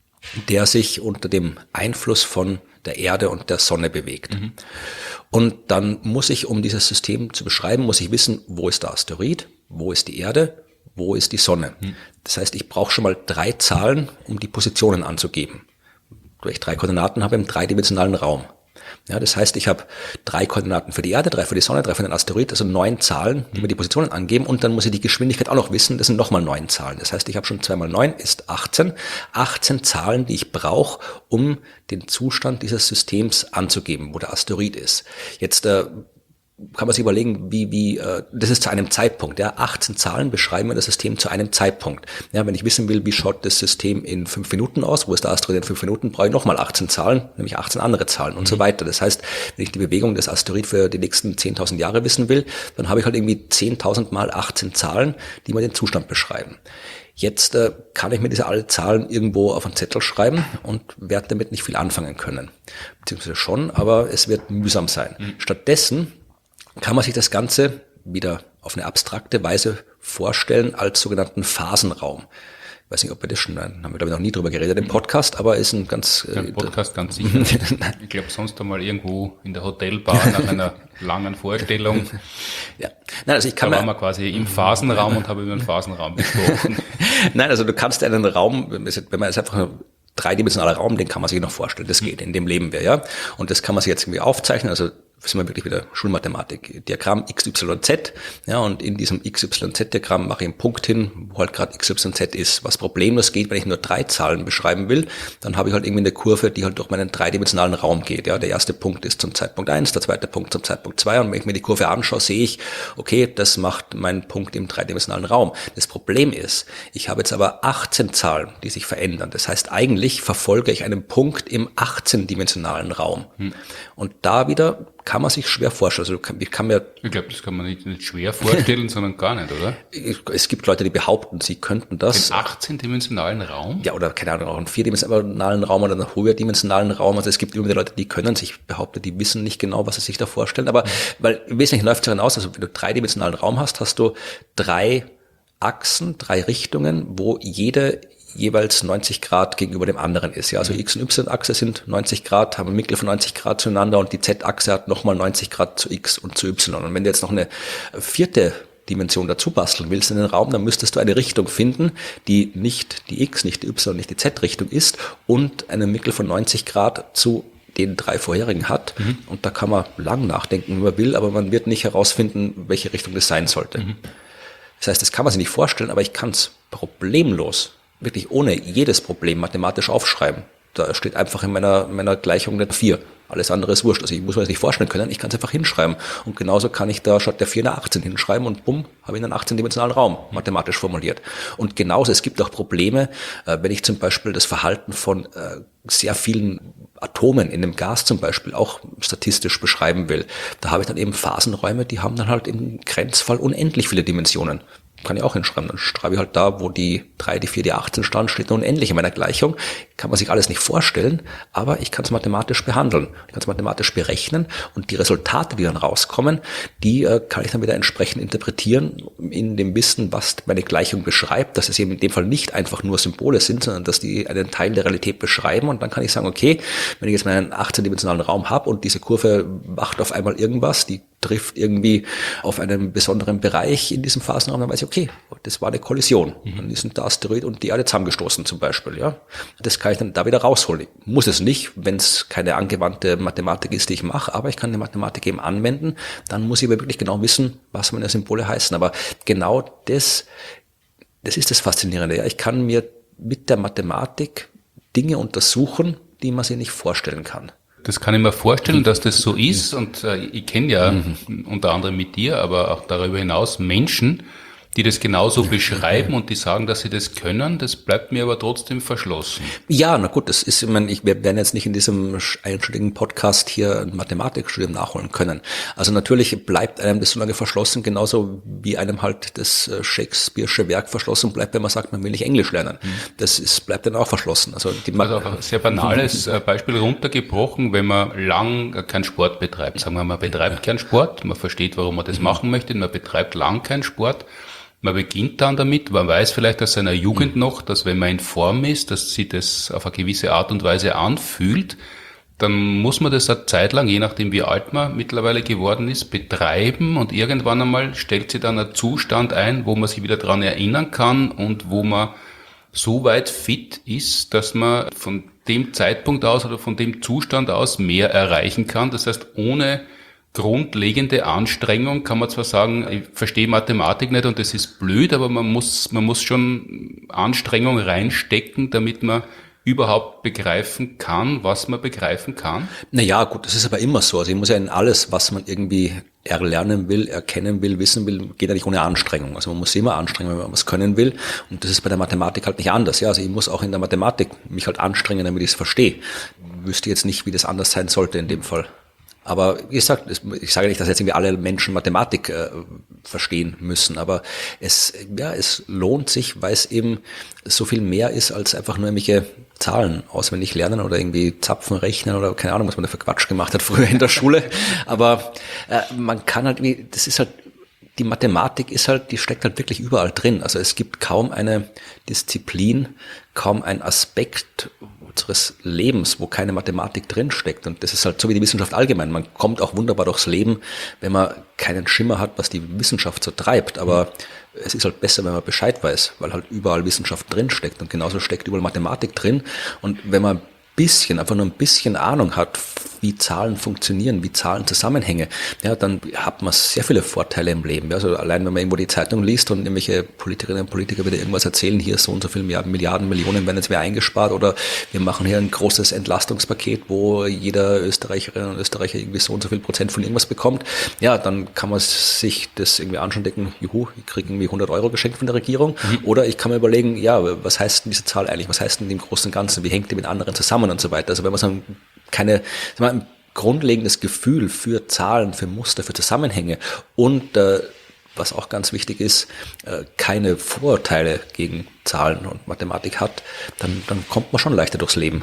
der sich unter dem Einfluss von der Erde und der Sonne bewegt. Mhm. Und dann muss ich, um dieses System zu beschreiben, muss ich wissen, wo ist der Asteroid, wo ist die Erde, wo ist die Sonne. Mhm. Das heißt, ich brauche schon mal drei Zahlen, um die Positionen anzugeben. Weil ich drei Koordinaten habe im dreidimensionalen Raum. Ja, das heißt, ich habe drei Koordinaten für die Erde, drei für die Sonne, drei für den Asteroid, also neun Zahlen, die mir die Positionen angeben, und dann muss ich die Geschwindigkeit auch noch wissen, das sind nochmal neun Zahlen. Das heißt, ich habe schon zwei mal neun ist achtzehn, achtzehn Zahlen, die ich brauche, um den Zustand dieses Systems anzugeben, wo der Asteroid ist. Jetzt äh, kann man sich überlegen, wie, wie, äh, das ist zu einem Zeitpunkt, ja, achtzehn Zahlen beschreiben wir das System zu einem Zeitpunkt. Ja, wenn ich wissen will, wie schaut das System in fünf Minuten aus, wo ist der Asteroid in fünf Minuten, brauche ich nochmal achtzehn Zahlen, nämlich achtzehn andere Zahlen und mhm. so weiter. Das heißt, wenn ich die Bewegung des Asteroid für die nächsten zehntausend Jahre wissen will, dann habe ich halt irgendwie zehntausend mal achtzehn Zahlen, die mir den Zustand beschreiben. Jetzt äh, kann ich mir diese alle Zahlen irgendwo auf einen Zettel schreiben und werde damit nicht viel anfangen können. Beziehungsweise schon, aber es wird mühsam sein. Mhm. Stattdessen kann man sich das Ganze wieder auf eine abstrakte Weise vorstellen als sogenannten Phasenraum. Ich weiß nicht, ob wir das schon, haben wir glaube ich noch nie drüber geredet im Podcast, aber ist ein ganz... Ja, im Podcast ganz sicher. Ich glaube sonst einmal irgendwo in der Hotelbar nach einer langen Vorstellung. Ja. Nein, also ich kann da waren wir quasi im Phasenraum und habe über den Phasenraum gesprochen. Nein, also du kannst einen Raum, wenn man jetzt einfach ein dreidimensionaler Raum, den kann man sich noch vorstellen, das geht, in dem leben wir, ja. Und das kann man sich jetzt irgendwie aufzeichnen, also sind wir wirklich wieder Schulmathematik. Diagramm X Y Z, ja, und in diesem X Y Z-Diagramm mache ich einen Punkt hin, wo halt gerade X Y Z ist. Was problemlos geht, wenn ich nur drei Zahlen beschreiben will, dann habe ich halt irgendwie eine Kurve, die halt durch meinen dreidimensionalen Raum geht. Ja, der erste Punkt ist zum Zeitpunkt eins, der zweite Punkt zum Zeitpunkt zwei, und wenn ich mir die Kurve anschaue, sehe ich, okay, das macht meinen Punkt im dreidimensionalen Raum. Das Problem ist, ich habe jetzt aber achtzehn Zahlen, die sich verändern. Das heißt, eigentlich verfolge ich einen Punkt im achtzehn-dimensionalen Raum. Hm. Und da wieder kann man sich schwer vorstellen. Also ich kann mir, ich glaube, das kann man nicht, nicht schwer vorstellen, sondern gar nicht, oder? Es gibt Leute, die behaupten, sie könnten das. Den achtzehn-dimensionalen Raum? Ja, oder keine Ahnung, auch einen vierdimensionalen Raum oder einen höherdimensionalen Raum. Also es gibt immer wieder Leute, die können sich behaupten, die wissen nicht genau, was sie sich da vorstellen. Aber mhm. weil wesentlich läuft es daran aus, also wenn du dreidimensionalen Raum hast, hast du drei Achsen, drei Richtungen, wo jede jeweils neunzig Grad gegenüber dem anderen ist. Ja, also X- und Y-Achse sind neunzig Grad, haben einen Winkel von neunzig Grad zueinander und die Z-Achse hat nochmal neunzig Grad zu X und zu Y. Und wenn du jetzt noch eine vierte Dimension dazu basteln willst in den Raum, dann müsstest du eine Richtung finden, die nicht die X, nicht die Y, nicht die Z-Richtung ist und einen Winkel von neunzig Grad zu den drei vorherigen hat. Mhm. Und da kann man lang nachdenken, wie man will, aber man wird nicht herausfinden, welche Richtung das sein sollte. Mhm. Das heißt, das kann man sich nicht vorstellen, aber ich kann es problemlos, wirklich ohne jedes Problem mathematisch aufschreiben. Da steht einfach in meiner, meiner Gleichung eine vier. Alles andere ist wurscht. Also ich muss mir das nicht vorstellen können, ich kann es einfach hinschreiben. Und genauso kann ich da statt der vier eine achtzehn hinschreiben und bumm, habe ich einen achtzehn-dimensionalen Raum mathematisch formuliert. Und genauso, es gibt auch Probleme, wenn ich zum Beispiel das Verhalten von sehr vielen Atomen in einem Gas zum Beispiel auch statistisch beschreiben will. Da habe ich dann eben Phasenräume, die haben dann halt im Grenzfall unendlich viele Dimensionen. Kann ich auch hinschreiben. Dann schreibe ich halt da, wo die drei, die vier, die achtzehn stand, steht unendlich in meiner Gleichung. Kann man sich alles nicht vorstellen, aber ich kann es mathematisch behandeln. Ich kann es mathematisch berechnen und die Resultate, die dann rauskommen, die äh, kann ich dann wieder entsprechend interpretieren in dem Wissen, was meine Gleichung beschreibt, dass es eben in dem Fall nicht einfach nur Symbole sind, sondern dass die einen Teil der Realität beschreiben und dann kann ich sagen, okay, wenn ich jetzt meinen achtzehn-dimensionalen Raum habe und diese Kurve macht auf einmal irgendwas, die trifft irgendwie auf einen besonderen Bereich in diesem Phasenraum, dann weiß ich, okay, das war eine Kollision. Mhm. Dann sind der Asteroid und die Erde zusammengestoßen zum Beispiel. Ja, das kann ich dann da wieder rausholen. Ich muss es nicht, wenn es keine angewandte Mathematik ist, die ich mache, aber ich kann die Mathematik eben anwenden. Dann muss ich aber wirklich genau wissen, was meine Symbole heißen. Aber genau das, das ist das Faszinierende. Ja, ich kann mir mit der Mathematik Dinge untersuchen, die man sich nicht vorstellen kann. Das kann ich mir vorstellen, dass das so ist und äh, ich kenne ja mhm. unter anderem mit dir, aber auch darüber hinaus Menschen, die das genauso beschreiben und die sagen, dass sie das können, das bleibt mir aber trotzdem verschlossen. Ja, na gut, das ist, ich meine, ich, wir werden jetzt nicht in diesem einstündigen Podcast hier ein Mathematikstudium nachholen können. Also natürlich bleibt einem das so lange verschlossen, genauso wie einem halt das Shakespeare'sche Werk verschlossen bleibt, wenn man sagt, man will nicht Englisch lernen. Das ist, bleibt dann auch verschlossen. Also, die also auch ein sehr banales Beispiel runtergebrochen, wenn man lang keinen Sport betreibt. Sagen wir, man betreibt keinen Sport, man versteht, warum man das machen möchte, man betreibt lang keinen Sport. Man beginnt dann damit, man weiß vielleicht aus seiner Jugend noch, dass wenn man in Form ist, dass sich das auf eine gewisse Art und Weise anfühlt, dann muss man das eine Zeit lang, je nachdem wie alt man mittlerweile geworden ist, betreiben und irgendwann einmal stellt sich dann ein Zustand ein, wo man sich wieder dran erinnern kann und wo man so weit fit ist, dass man von dem Zeitpunkt aus oder von dem Zustand aus mehr erreichen kann. Das heißt, ohne grundlegende Anstrengung kann man zwar sagen, ich verstehe Mathematik nicht und das ist blöd, aber man muss, man muss schon Anstrengung reinstecken, damit man überhaupt begreifen kann, was man begreifen kann? Naja, gut, das ist aber immer so. Also ich muss ja in alles, was man irgendwie erlernen will, erkennen will, wissen will, geht ja nicht ohne Anstrengung. Also man muss sich immer anstrengen, wenn man was können will. Und das ist bei der Mathematik halt nicht anders. Ja, also ich muss auch in der Mathematik mich halt anstrengen, damit ich es verstehe. Ich wüsste jetzt nicht, wie das anders sein sollte in dem Fall. Aber wie gesagt, ich sage nicht, dass jetzt irgendwie alle Menschen Mathematik äh, verstehen müssen, aber es, ja, es lohnt sich, weil es eben so viel mehr ist, als einfach nur irgendwelche Zahlen auswendig lernen oder irgendwie Zapfen rechnen oder keine Ahnung, was man da für Quatsch gemacht hat früher in der Schule. Aber äh, man kann halt, wie, das ist halt, die Mathematik ist halt, die steckt halt wirklich überall drin. Also es gibt kaum eine Disziplin, kaum ein Aspekt unseres Lebens, wo keine Mathematik drinsteckt. Und das ist halt so wie die Wissenschaft allgemein. Man kommt auch wunderbar durchs Leben, wenn man keinen Schimmer hat, was die Wissenschaft so treibt. Aber es ist halt besser, wenn man Bescheid weiß, weil halt überall Wissenschaft drinsteckt. Und genauso steckt überall Mathematik drin. Und wenn man ein bisschen, einfach nur ein bisschen Ahnung hat, wie Zahlen funktionieren, wie Zahlen Zusammenhänge, ja, dann hat man sehr viele Vorteile im Leben. Ja, also allein, wenn man irgendwo die Zeitung liest und irgendwelche Politikerinnen und Politiker wieder irgendwas erzählen, hier so und so viele Milliarden, Milliarden, Millionen werden jetzt wieder eingespart oder wir machen hier ein großes Entlastungspaket, wo jeder Österreicherin und Österreicher irgendwie so und so viel Prozent von irgendwas bekommt, ja, dann kann man sich das irgendwie anschauen und denken, juhu, ich kriege irgendwie hundert Euro geschenkt von der Regierung. Mhm. Oder ich kann mir überlegen, ja, was heißt denn diese Zahl eigentlich? Was heißt denn im Großen und Ganzen? Wie hängt die mit anderen zusammen und so weiter? Also wenn man sagen, keine, sagen wir, im grundlegendes Gefühl für Zahlen, für Muster, für Zusammenhänge und äh, was auch ganz wichtig ist, äh, keine Vorurteile gegen Zahlen und Mathematik hat, dann, dann kommt man schon leichter durchs Leben.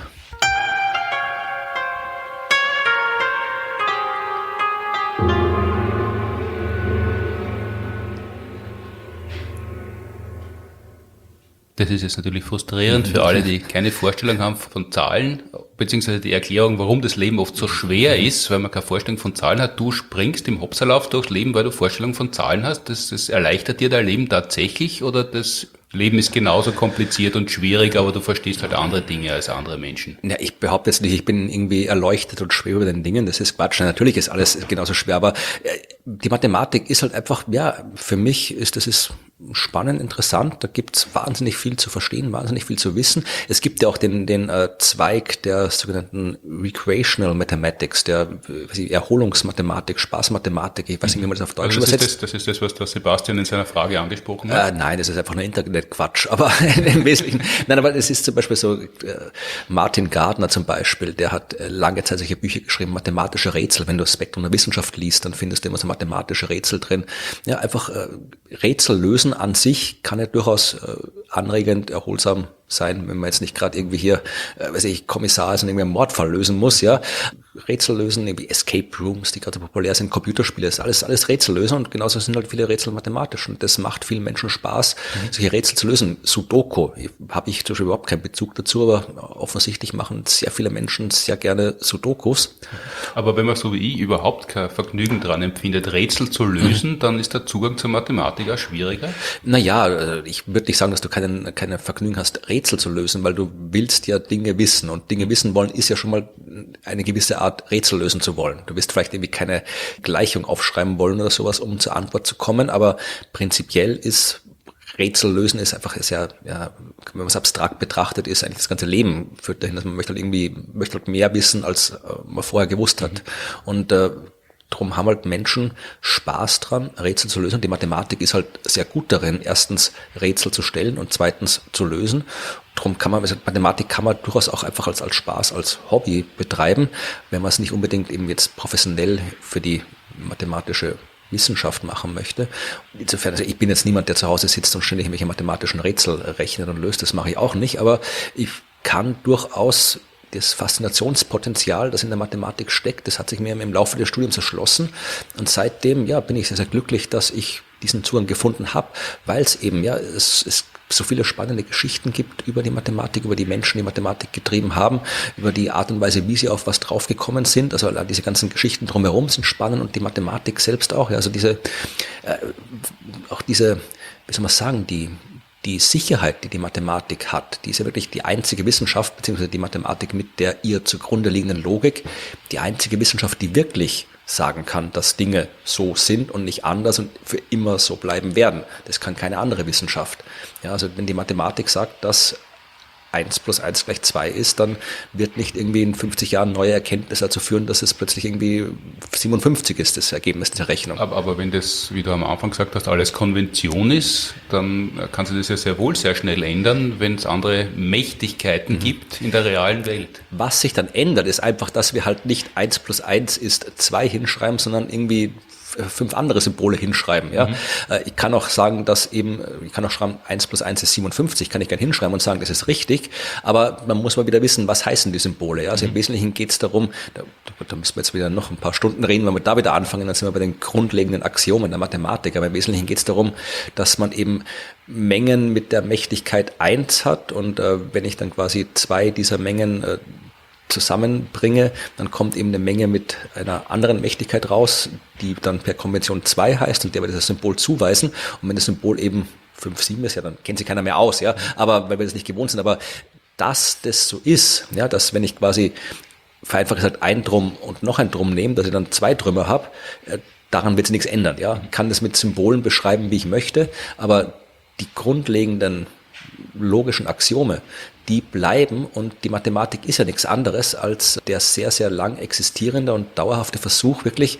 Das ist jetzt natürlich frustrierend für alle, die keine Vorstellung haben von Zahlen, beziehungsweise die Erklärung, warum das Leben oft so schwer ist, weil man keine Vorstellung von Zahlen hat. Du springst im Hopserlauf durchs Leben, weil du Vorstellung von Zahlen hast. Das, das erleichtert dir dein Leben tatsächlich, oder das Leben ist genauso kompliziert und schwierig, aber du verstehst halt andere Dinge als andere Menschen? Ja, ich behaupte jetzt nicht, ich bin irgendwie erleuchtet und schwer über den Dingen. Das ist Quatsch. Natürlich ist alles genauso schwer, aber die Mathematik ist halt einfach, ja, für mich ist das ist spannend, interessant. Da gibt's wahnsinnig viel zu verstehen, wahnsinnig viel zu wissen. Es gibt ja auch den, den äh, Zweig der sogenannten Recreational Mathematics, der weiß ich, Erholungsmathematik, Spaßmathematik. Ich weiß nicht, wie man das auf Deutsch also das übersetzt. Ist das, das ist das, was der Sebastian in seiner Frage angesprochen hat? Äh, nein, das ist einfach nur Internetquatsch. Aber im Wesentlichen, nein, aber es ist zum Beispiel so, äh, Martin Gardner zum Beispiel, der hat äh, lange Zeit solche Bücher geschrieben, mathematische Rätsel. Wenn du das Spektrum der Wissenschaft liest, dann findest du immer so mathematische Rätsel drin. Ja, einfach äh, Rätsel lösen an sich kann ja durchaus äh, anregend, erholsam sein, wenn man jetzt nicht gerade irgendwie hier, äh, weiß ich, Kommissar ist und irgendwie einen Mordfall lösen muss, ja. Rätsel lösen, irgendwie Escape Rooms, die gerade populär sind, Computerspiele, ist alles, alles Rätsel lösen und genauso sind halt viele Rätsel mathematisch und das macht vielen Menschen Spaß, mhm. solche Rätsel zu lösen. Sudoku, habe ich zum Beispiel überhaupt keinen Bezug dazu, aber offensichtlich machen sehr viele Menschen sehr gerne Sudokus. Aber wenn man so wie ich überhaupt kein Vergnügen dran empfindet, Rätsel zu lösen, mhm. dann ist der Zugang zur Mathematik auch schwieriger? Naja, ich würde nicht sagen, dass du keinen, keine Vergnügen hast, Rätsel zu lösen, weil du willst ja Dinge wissen und Dinge wissen wollen ist ja schon mal eine gewisse Art Rätsel lösen zu wollen. Du wirst vielleicht irgendwie keine Gleichung aufschreiben wollen oder sowas, um zur Antwort zu kommen, aber prinzipiell ist Rätsel lösen ist einfach sehr, ja, wenn man es abstrakt betrachtet, ist eigentlich das ganze Leben führt dahin, dass man möchte halt irgendwie, möchte halt mehr wissen, als äh, man vorher gewusst hat. Mhm. Und äh, Darum haben halt Menschen Spaß dran, Rätsel zu lösen. Die Mathematik ist halt sehr gut darin, erstens Rätsel zu stellen und zweitens zu lösen. Darum kann man, also Mathematik kann man durchaus auch einfach als, als Spaß, als Hobby betreiben, wenn man es nicht unbedingt eben jetzt professionell für die mathematische Wissenschaft machen möchte. Insofern, also ich bin jetzt niemand, der zu Hause sitzt und ständig irgendwelche mathematischen Rätsel rechnet und löst. Das mache ich auch nicht, aber ich kann durchaus das Faszinationspotenzial, das in der Mathematik steckt, das hat sich mir im Laufe des Studiums erschlossen und seitdem ja, bin ich sehr, sehr glücklich, dass ich diesen Zugang gefunden habe, weil es eben ja es, es so viele spannende Geschichten gibt über die Mathematik, über die Menschen, die Mathematik getrieben haben, über die Art und Weise, wie sie auf was draufgekommen sind. Also diese ganzen Geschichten drumherum sind spannend und die Mathematik selbst auch. Ja, also diese äh, auch diese, wie soll man sagen, die Die Sicherheit, die die Mathematik hat, die ist ja wirklich die einzige Wissenschaft, beziehungsweise die Mathematik mit der ihr zugrunde liegenden Logik, die einzige Wissenschaft, die wirklich sagen kann, dass Dinge so sind und nicht anders und für immer so bleiben werden. Das kann keine andere Wissenschaft. Ja, also wenn die Mathematik sagt, dass eins plus eins gleich zwei ist, dann wird nicht irgendwie in fünfzig Jahren neue Erkenntnisse dazu führen, dass es plötzlich irgendwie siebenundfünfzig ist, das Ergebnis der Rechnung. Aber, aber wenn das, wie du am Anfang gesagt hast, alles Konvention ist, dann kann sich das ja sehr wohl sehr schnell ändern, wenn es andere Mächtigkeiten mhm. gibt in der realen Welt. Was sich dann ändert, ist einfach, dass wir halt nicht eins plus eins ist zwei hinschreiben, sondern irgendwie fünf andere Symbole hinschreiben. Ja, mhm. Ich kann auch sagen, dass eben, ich kann auch schreiben, eins plus eins ist siebenundfünfzig, kann ich gerne hinschreiben und sagen, das ist richtig, aber man muss mal wieder wissen, was heißen die Symbole. Ja? Also mhm. im Wesentlichen geht es darum, da, da müssen wir jetzt wieder noch ein paar Stunden reden, wenn wir da wieder anfangen, dann sind wir bei den grundlegenden Axiomen der Mathematik, aber im Wesentlichen geht es darum, dass man eben Mengen mit der Mächtigkeit eins hat und äh, wenn ich dann quasi zwei dieser Mengen äh, zusammenbringe, dann kommt eben eine Menge mit einer anderen Mächtigkeit raus, die dann per Konvention zwei heißt und der wird das Symbol zuweisen. Und wenn das Symbol eben fünf, sieben ist, ja, dann kennt sich keiner mehr aus, ja, aber weil wir das nicht gewohnt sind, aber dass das so ist, ja, dass wenn ich quasi vereinfacht gesagt ein Drum und noch ein Drum nehme, dass ich dann zwei Trümmer habe, daran wird sich nichts ändern, ja. Ich kann das mit Symbolen beschreiben, wie ich möchte, aber die grundlegenden logischen Axiome, die bleiben und die Mathematik ist ja nichts anderes als der sehr, sehr lang existierende und dauerhafte Versuch, wirklich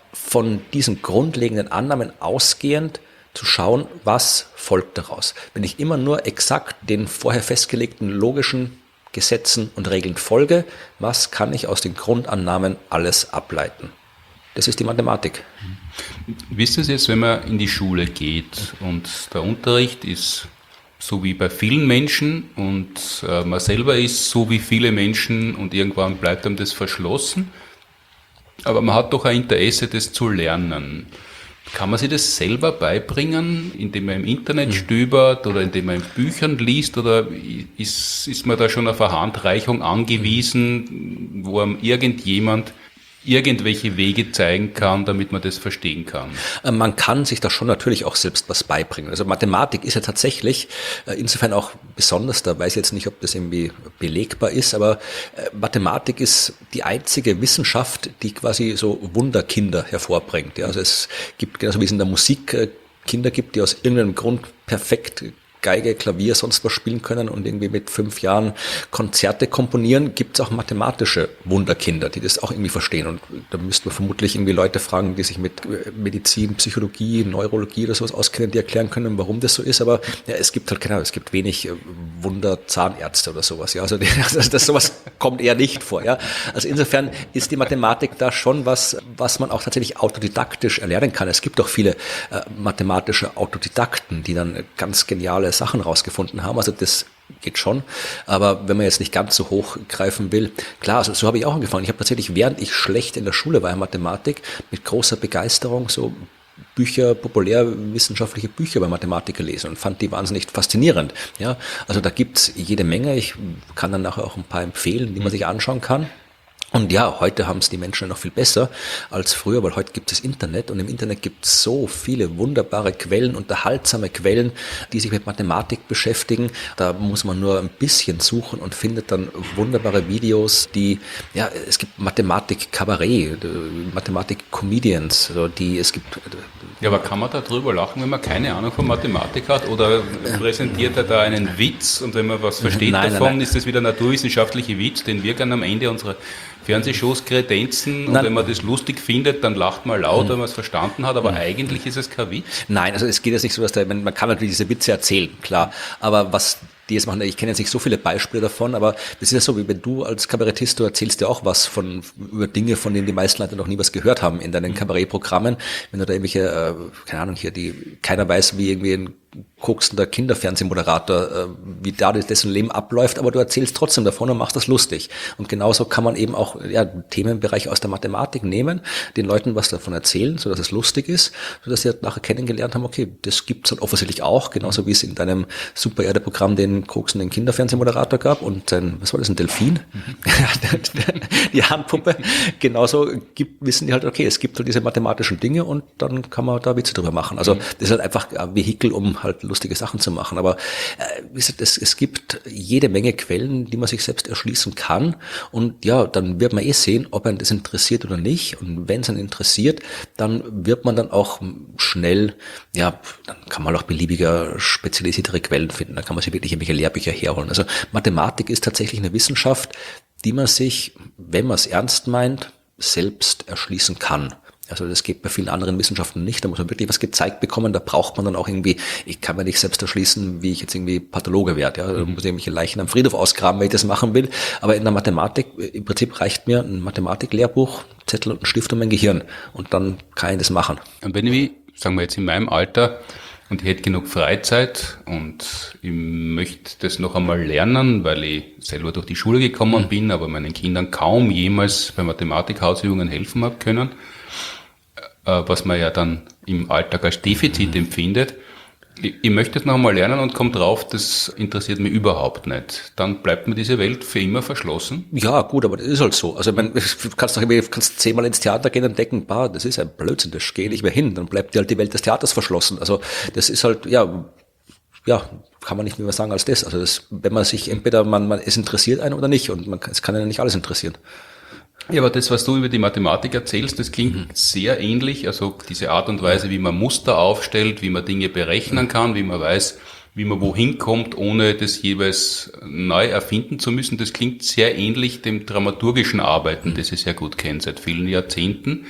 von diesen grundlegenden Annahmen ausgehend zu schauen, was folgt daraus. Wenn ich immer nur exakt den vorher festgelegten logischen Gesetzen und Regeln folge, was kann ich aus den Grundannahmen alles ableiten? Das ist die Mathematik. Wie ist es jetzt, wenn man in die Schule geht und der Unterricht ist so wie bei vielen Menschen und äh, man selber ist so wie viele Menschen und irgendwann bleibt einem das verschlossen, aber man hat doch ein Interesse, das zu lernen. Kann man sich das selber beibringen, indem man im Internet stöbert oder indem man in Büchern liest, oder ist, ist man da schon auf eine Handreichung angewiesen, wo einem irgendjemand irgendwelche Wege zeigen kann, damit man das verstehen kann? Man kann sich da schon natürlich auch selbst was beibringen. Also Mathematik ist ja tatsächlich insofern auch besonders, da weiß ich jetzt nicht, ob das irgendwie belegbar ist, aber Mathematik ist die einzige Wissenschaft, die quasi so Wunderkinder hervorbringt. Ja, also es gibt, genauso wie es in der Musik Kinder gibt, die aus irgendeinem Grund perfekt Geige, Klavier, sonst was spielen können und irgendwie mit fünf Jahren Konzerte komponieren, gibt es auch mathematische Wunderkinder, die das auch irgendwie verstehen. Und da müssten wir vermutlich irgendwie Leute fragen, die sich mit Medizin, Psychologie, Neurologie oder sowas auskennen, die erklären können, warum das so ist. Aber ja, es gibt halt, genau, es gibt wenig Wunderzahnärzte oder sowas. Ja, also die, das, das sowas kommt eher nicht vor. Ja, also insofern ist die Mathematik da schon was, was man auch tatsächlich autodidaktisch erlernen kann. Es gibt auch viele äh, mathematische Autodidakten, die dann ganz geniale Sachen rausgefunden haben, also das geht schon, aber wenn man jetzt nicht ganz so hoch greifen will, klar, also so habe ich auch angefangen. Ich habe tatsächlich, während ich schlecht in der Schule war in Mathematik, mit großer Begeisterung so Bücher, populärwissenschaftliche Bücher über Mathematik gelesen und fand die wahnsinnig faszinierend. Ja, also da gibt's jede Menge, ich kann dann nachher auch ein paar empfehlen, die man sich anschauen kann. Und ja, heute haben es die Menschen noch viel besser als früher, weil heute gibt es Internet und im Internet gibt es so viele wunderbare Quellen, unterhaltsame Quellen, die sich mit Mathematik beschäftigen. Da muss man nur ein bisschen suchen und findet dann wunderbare Videos, die, ja, es gibt Mathematik-Kabarett, Mathematik-Comedians, also die, es gibt... Ja, aber kann man da drüber lachen, wenn man keine Ahnung von Mathematik hat, oder präsentiert er da einen Witz und wenn man was versteht nein, davon, nein, nein. ist das wieder naturwissenschaftliche Witz, den wir gerne am Ende unserer Fernsehshows kredenzen und Nein. wenn man das lustig findet, dann lacht man laut, wenn man es verstanden hat, aber eigentlich ist es kein Witz. Nein, also es geht jetzt nicht so, dass da, man kann natürlich diese Witze erzählen, klar, aber was die jetzt machen, ich kenne jetzt nicht so viele Beispiele davon, aber das ist ja so, wie wenn du als Kabarettist, du erzählst ja auch was von, über Dinge, von denen die meisten Leute noch nie was gehört haben in deinen Kabarettprogrammen, wenn du da irgendwelche, äh, keine Ahnung, hier, die, keiner weiß, wie irgendwie ein koksender Kinderfernsehmoderator, äh, wie da dessen Leben abläuft, aber du erzählst trotzdem davon und machst das lustig. Und genauso kann man eben auch, ja, Themenbereich aus der Mathematik nehmen, den Leuten was davon erzählen, sodass es lustig ist, sodass sie halt nachher kennengelernt haben, okay, das gibt's halt offensichtlich auch, genauso wie es in deinem Super-Erde-Programm den koksenden Kinderfernsehmoderator gab und ein, was war das, ein Delfin? Mhm. Die Handpuppe. Genauso gibt, wissen die halt, okay, es gibt halt diese mathematischen Dinge und dann kann man da Witze drüber machen. Also das ist halt einfach ein Vehikel, um halt lustige Sachen zu machen. Aber äh, wie gesagt, es, es gibt jede Menge Quellen, die man sich selbst erschließen kann. Und ja, dann wird man eh sehen, ob einen das interessiert oder nicht. Und wenn es einen interessiert, dann wird man dann auch schnell, ja, dann kann man auch beliebiger spezialisiertere Quellen finden. Dann kann man sich wirklich irgendwelche Lehrbücher herholen. Also Mathematik ist tatsächlich eine Wissenschaft, die man sich, wenn man es ernst meint, selbst erschließen kann. Also das geht bei vielen anderen Wissenschaften nicht. Da muss man wirklich was gezeigt bekommen. Da braucht man dann auch irgendwie, ich kann mir nicht selbst erschließen, wie ich jetzt irgendwie Pathologe werde. Ja, da muss ich irgendwelche Leichen am Friedhof ausgraben, wenn ich das machen will. Aber in der Mathematik, im Prinzip reicht mir ein Mathematiklehrbuch, Zettel und ein Stift und mein Gehirn. Und dann kann ich das machen. Und wenn ich, sagen wir jetzt in meinem Alter, und ich hätte genug Freizeit und ich möchte das noch einmal lernen, weil ich selber durch die Schule gekommen bin, aber meinen Kindern kaum jemals bei Mathematik-Hausübungen helfen habe können, was man ja dann im Alltag als Defizit mhm. empfindet. Ich, ich möchte es noch einmal lernen und komme drauf, das interessiert mich überhaupt nicht. Dann bleibt mir diese Welt für immer verschlossen. Ja, gut, aber das ist halt so. Also, ich meine, du kannst doch irgendwie, kannst zehnmal ins Theater gehen und denken, bah, das ist ein Blödsinn, das gehe nicht mehr hin. Dann bleibt dir halt die Welt des Theaters verschlossen. Also, das ist halt, ja, ja, kann man nicht mehr sagen als das. Also, das, wenn man sich entweder, man, man, es interessiert einen oder nicht und man, es kann einen nicht alles interessieren. Ja, aber das, was du über die Mathematik erzählst, das klingt mhm. sehr ähnlich. Also diese Art und Weise, wie man Muster aufstellt, wie man Dinge berechnen kann, wie man weiß, wie man wohin kommt, ohne das jeweils neu erfinden zu müssen. Das klingt sehr ähnlich dem dramaturgischen Arbeiten, das ich sehr gut kenne seit vielen Jahrzehnten.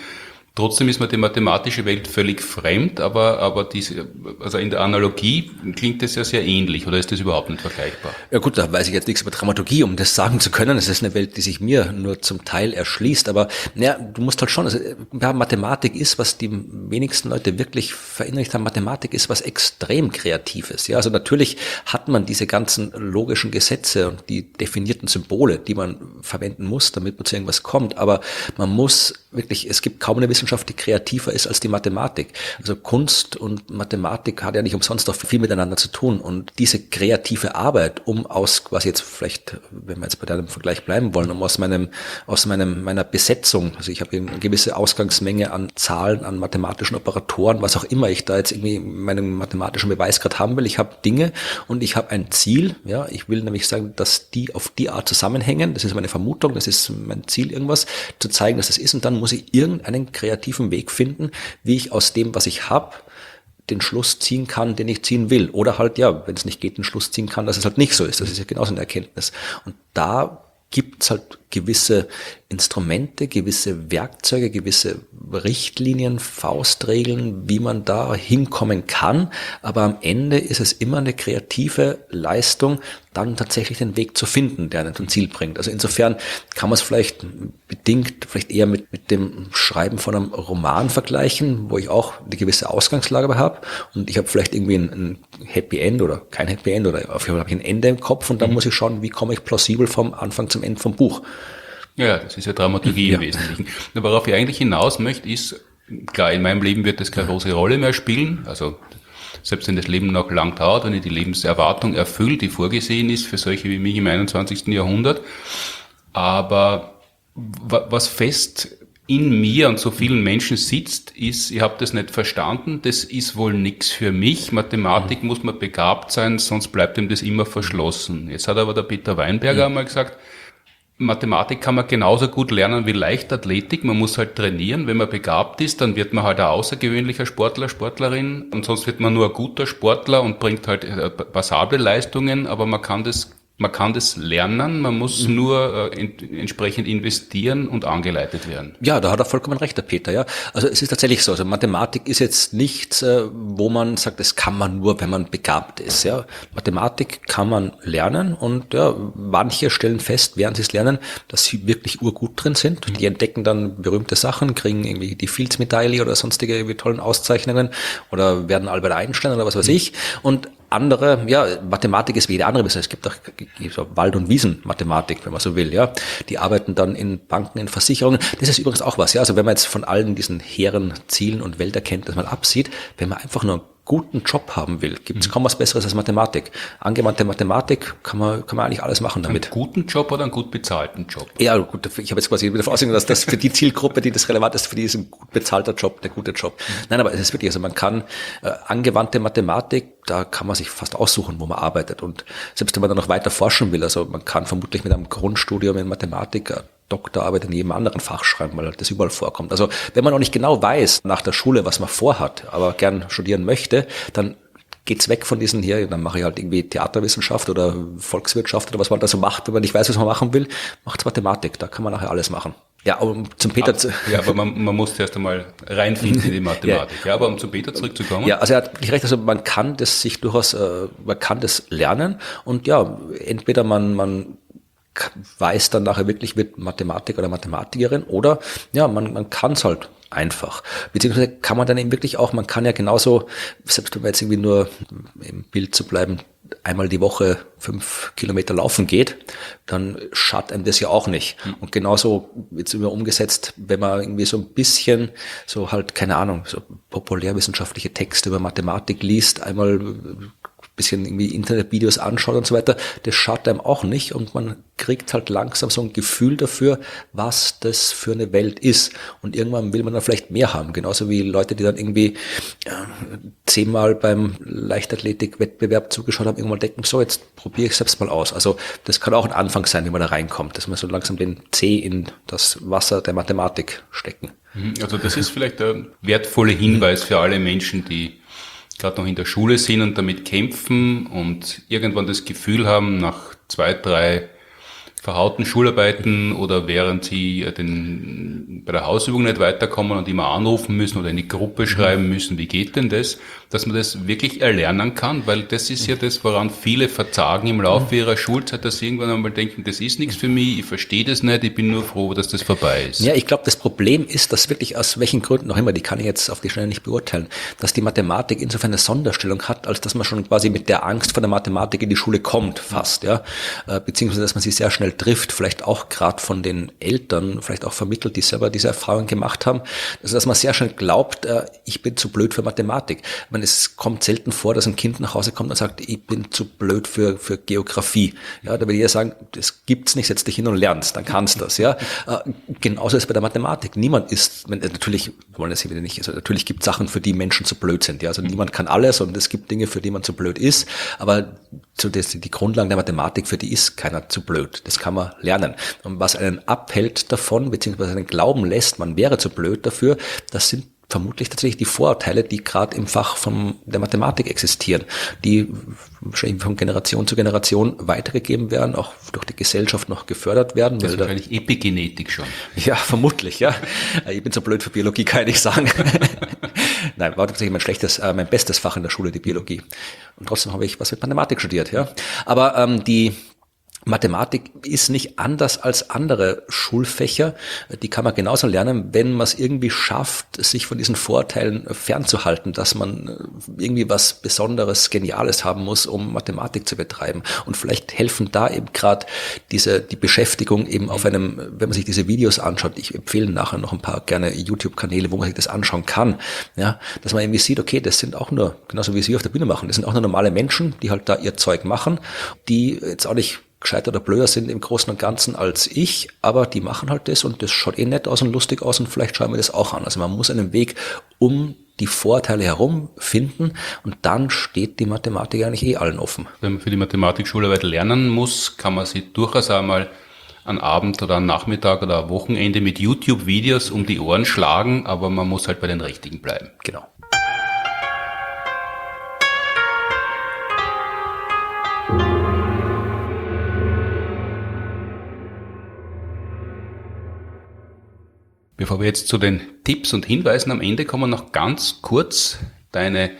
Trotzdem ist mir die mathematische Welt völlig fremd, aber, aber diese, also in der Analogie klingt das ja sehr ähnlich, oder ist das überhaupt nicht vergleichbar? Ja gut, da weiß ich jetzt nichts über Dramaturgie, um das sagen zu können. Es ist eine Welt, die sich mir nur zum Teil erschließt, aber ja, du musst halt schon, also ja, Mathematik ist, was die wenigsten Leute wirklich verinnerlicht haben, Mathematik ist was extrem Kreatives. Ja, also natürlich hat man diese ganzen logischen Gesetze und die definierten Symbole, die man verwenden muss, damit man zu irgendwas kommt, aber man muss wirklich, es gibt kaum eine Wissenschaft, die kreativer ist als die Mathematik. Also Kunst und Mathematik hat ja nicht umsonst auch viel miteinander zu tun. Und diese kreative Arbeit, um aus quasi jetzt vielleicht, wenn wir jetzt bei deinem Vergleich bleiben wollen, um aus meinem, aus meinem, meiner Besetzung, also ich habe eine gewisse Ausgangsmenge an Zahlen, an mathematischen Operatoren, was auch immer ich da jetzt irgendwie meinen mathematischen Beweis gerade haben will. Ich habe Dinge und ich habe ein Ziel. Ja, ich will nämlich sagen, dass die auf die Art zusammenhängen. Das ist meine Vermutung, das ist mein Ziel, irgendwas zu zeigen, dass das ist. Und dann muss ich irgendeinen kreativen Weg finden, wie ich aus dem, was ich habe, den Schluss ziehen kann, den ich ziehen will. Oder halt, ja, wenn es nicht geht, den Schluss ziehen kann, dass es halt nicht so ist. Das ist ja genauso eine Erkenntnis. Und da gibt's halt gewisse Instrumente, gewisse Werkzeuge, gewisse Richtlinien, Faustregeln, wie man da hinkommen kann. Aber am Ende ist es immer eine kreative Leistung, dann tatsächlich den Weg zu finden, der einen zum Ziel bringt. Also insofern kann man es vielleicht bedingt, vielleicht eher mit, mit dem Schreiben von einem Roman vergleichen, wo ich auch eine gewisse Ausgangslage habe. Und ich habe vielleicht irgendwie ein, ein Happy End oder kein Happy End oder auf jeden Fall habe ich ein Ende im Kopf und dann mhm. muss ich schauen, wie komme ich plausibel vom Anfang zum Ende vom Buch. Ja, das ist ja Dramaturgie ja. im Wesentlichen. Worauf ich eigentlich hinaus möchte, ist, klar, in meinem Leben wird das keine große Rolle mehr spielen. Also selbst wenn das Leben noch lang dauert, wenn ich die Lebenserwartung erfülle, die vorgesehen ist für solche wie mich im einundzwanzigsten Jahrhundert. Aber was fest in mir und so vielen Menschen sitzt, ist, ich habe das nicht verstanden, das ist wohl nichts für mich. Mathematik mhm. muss man begabt sein, sonst bleibt ihm das immer verschlossen. Jetzt hat aber der Peter Weinberger mhm. einmal gesagt, Mathematik kann man genauso gut lernen wie Leichtathletik. Man muss halt trainieren. Wenn man begabt ist, dann wird man halt ein außergewöhnlicher Sportler, Sportlerin. Und sonst wird man nur ein guter Sportler und bringt halt passable Leistungen. Aber man kann das, man kann das lernen. Man muss mhm. nur äh, in, entsprechend investieren und angeleitet werden. Ja, da hat er vollkommen recht, der Peter. Ja, also es ist tatsächlich so. Also Mathematik ist jetzt nichts, äh, wo man sagt, das kann man nur, wenn man begabt ist. Ja, Mathematik kann man lernen und ja, manche stellen fest, während sie es lernen, dass sie wirklich urgut drin sind. Mhm. Die entdecken dann berühmte Sachen, kriegen irgendwie die Fields-Medaille oder sonstige irgendwie tollen Auszeichnungen oder werden Albert Einstein oder was weiß mhm. ich. Und andere, ja, Mathematik ist wie jede andere Wissenschaft. Es gibt auch so Wald- und Wiesenmathematik, wenn man so will, ja. Die arbeiten dann in Banken, in Versicherungen. Das ist übrigens auch was, ja. Also wenn man jetzt von allen diesen hehren Zielen und Welterkenntnis mal absieht, wenn man einfach nur einen guten Job haben will, gibt es mhm. kaum was Besseres als Mathematik. Angewandte Mathematik kann man, kann man eigentlich alles machen damit. Einen guten Job oder einen gut bezahlten Job? Ja, gut, ich habe jetzt quasi wieder ausgegangen, dass das für die Zielgruppe, die das relevant ist, für die ist ein gut bezahlter Job, der gute Job. Mhm. Nein, aber es ist wirklich, also man kann äh, angewandte Mathematik, da kann man sich fast aussuchen, wo man arbeitet. Und selbst wenn man dann noch weiter forschen will, also man kann vermutlich mit einem Grundstudium in Mathematik äh, Doktorarbeit in jedem anderen Fach schreiben, weil das überall vorkommt. Also wenn man noch nicht genau weiß nach der Schule, was man vorhat, aber gern studieren möchte, dann geht's weg von diesen hier, dann mache ich halt irgendwie Theaterwissenschaft oder Volkswirtschaft oder was man da so macht, wenn man nicht weiß, was man machen will, macht's Mathematik, da kann man nachher alles machen. Ja, um zum Peter zu... Ja, aber man, man muss zuerst einmal reinfinden in die Mathematik. ja. ja, aber um zum Peter zurückzukommen. Ja, also er hat wirklich recht, also man kann das sich durchaus, äh, man kann das lernen und ja, entweder man, man weiß dann nachher wirklich, wird Mathematiker oder Mathematikerin oder ja, man, man kann es halt einfach. Beziehungsweise kann man dann eben wirklich auch, man kann ja genauso, selbst wenn man jetzt irgendwie nur im Bild zu bleiben, einmal die Woche fünf Kilometer laufen geht, dann schadet einem das ja auch nicht. Und genauso jetzt immer umgesetzt, wenn man irgendwie so ein bisschen so halt, keine Ahnung, so populärwissenschaftliche Texte über Mathematik liest, einmal bisschen irgendwie Internetvideos anschaut und so weiter, das schadet einem auch nicht und man kriegt halt langsam so ein Gefühl dafür, was das für eine Welt ist. Und irgendwann will man dann vielleicht mehr haben. Genauso wie Leute, die dann irgendwie ja, zehnmal beim Leichtathletik-Wettbewerb zugeschaut haben, irgendwann denken, so, jetzt probiere ich es selbst mal aus. Also das kann auch ein Anfang sein, wie man da reinkommt, dass man so langsam den Zeh in das Wasser der Mathematik stecken. Also das ist vielleicht ein wertvoller Hinweis für alle Menschen, die gerade noch in der Schule sind und damit kämpfen und irgendwann das Gefühl haben, nach zwei, drei verhauten Schularbeiten oder während sie den, bei der Hausübung nicht weiterkommen und immer anrufen müssen oder in die Gruppe schreiben müssen, wie geht denn das, dass man das wirklich erlernen kann, weil das ist ja das, woran viele verzagen im Laufe ihrer Schulzeit, dass sie irgendwann einmal denken, das ist nichts für mich, ich verstehe das nicht, ich bin nur froh, dass das vorbei ist. Ja, ich glaube, das Problem ist, dass wirklich aus welchen Gründen auch immer, die kann ich jetzt auf die Schnelle nicht beurteilen, dass die Mathematik insofern eine Sonderstellung hat, als dass man schon quasi mit der Angst vor der Mathematik in die Schule kommt, fast, ja, beziehungsweise dass man sie sehr schnell trifft, vielleicht auch gerade von den Eltern, vielleicht auch vermittelt, die selber diese Erfahrung gemacht haben, also dass man sehr schnell glaubt, ich bin zu blöd für Mathematik. Ich meine, es kommt selten vor, dass ein Kind nach Hause kommt und sagt, ich bin zu blöd für für Geografie. Ja, da würde ich ja sagen, das gibt's nicht, setz dich hin und lernst, dann kannst du das. Ja, genauso ist es bei der Mathematik. Niemand ist, natürlich, wir wollen das hier wieder nicht, also natürlich gibt es Sachen, für die Menschen zu blöd sind. Ja, also niemand kann alles und es gibt Dinge, für die man zu blöd ist, aber so das, die Grundlagen der Mathematik, für die ist keiner zu blöd. Das kann man lernen. Und was einen abhält davon, beziehungsweise einen glauben lässt, man wäre zu blöd dafür, das sind vermutlich tatsächlich die Vorurteile, die gerade im Fach von der Mathematik existieren, die wahrscheinlich von Generation zu Generation weitergegeben werden, auch durch die Gesellschaft noch gefördert werden. Das ist wahrscheinlich Epigenetik schon. Ja, vermutlich, ja. Ich bin so blöd für Biologie, kann ich sagen. Nein, war tatsächlich mein schlechtes, äh, mein bestes Fach in der Schule, die Biologie. Und trotzdem habe ich was mit Mathematik studiert, ja. Aber ähm, die Mathematik ist nicht anders als andere Schulfächer. Die kann man genauso lernen, wenn man es irgendwie schafft, sich von diesen Vorurteilen fernzuhalten, dass man irgendwie was Besonderes, Geniales haben muss, um Mathematik zu betreiben. Und vielleicht helfen da eben gerade diese, die Beschäftigung eben auf einem, wenn man sich diese Videos anschaut, ich empfehle nachher noch ein paar gerne YouTube-Kanäle, wo man sich das anschauen kann, ja, dass man irgendwie sieht, okay, das sind auch nur, genauso wie sie auf der Bühne machen, das sind auch nur normale Menschen, die halt da ihr Zeug machen, die jetzt auch nicht gescheiter oder blöder sind im Großen und Ganzen als ich, aber die machen halt das und das schaut eh nett aus und lustig aus und vielleicht schauen wir das auch an. Also man muss einen Weg um die Vorteile herum finden und dann steht die Mathematik eigentlich eh allen offen. Wenn man für die Mathematik-Schularbeit lernen muss, kann man sich durchaus einmal an Abend oder am Nachmittag oder am Wochenende mit YouTube-Videos um die Ohren schlagen, aber man muss halt bei den richtigen bleiben. Genau. Bevor wir jetzt zu den Tipps und Hinweisen am Ende kommen, noch ganz kurz deine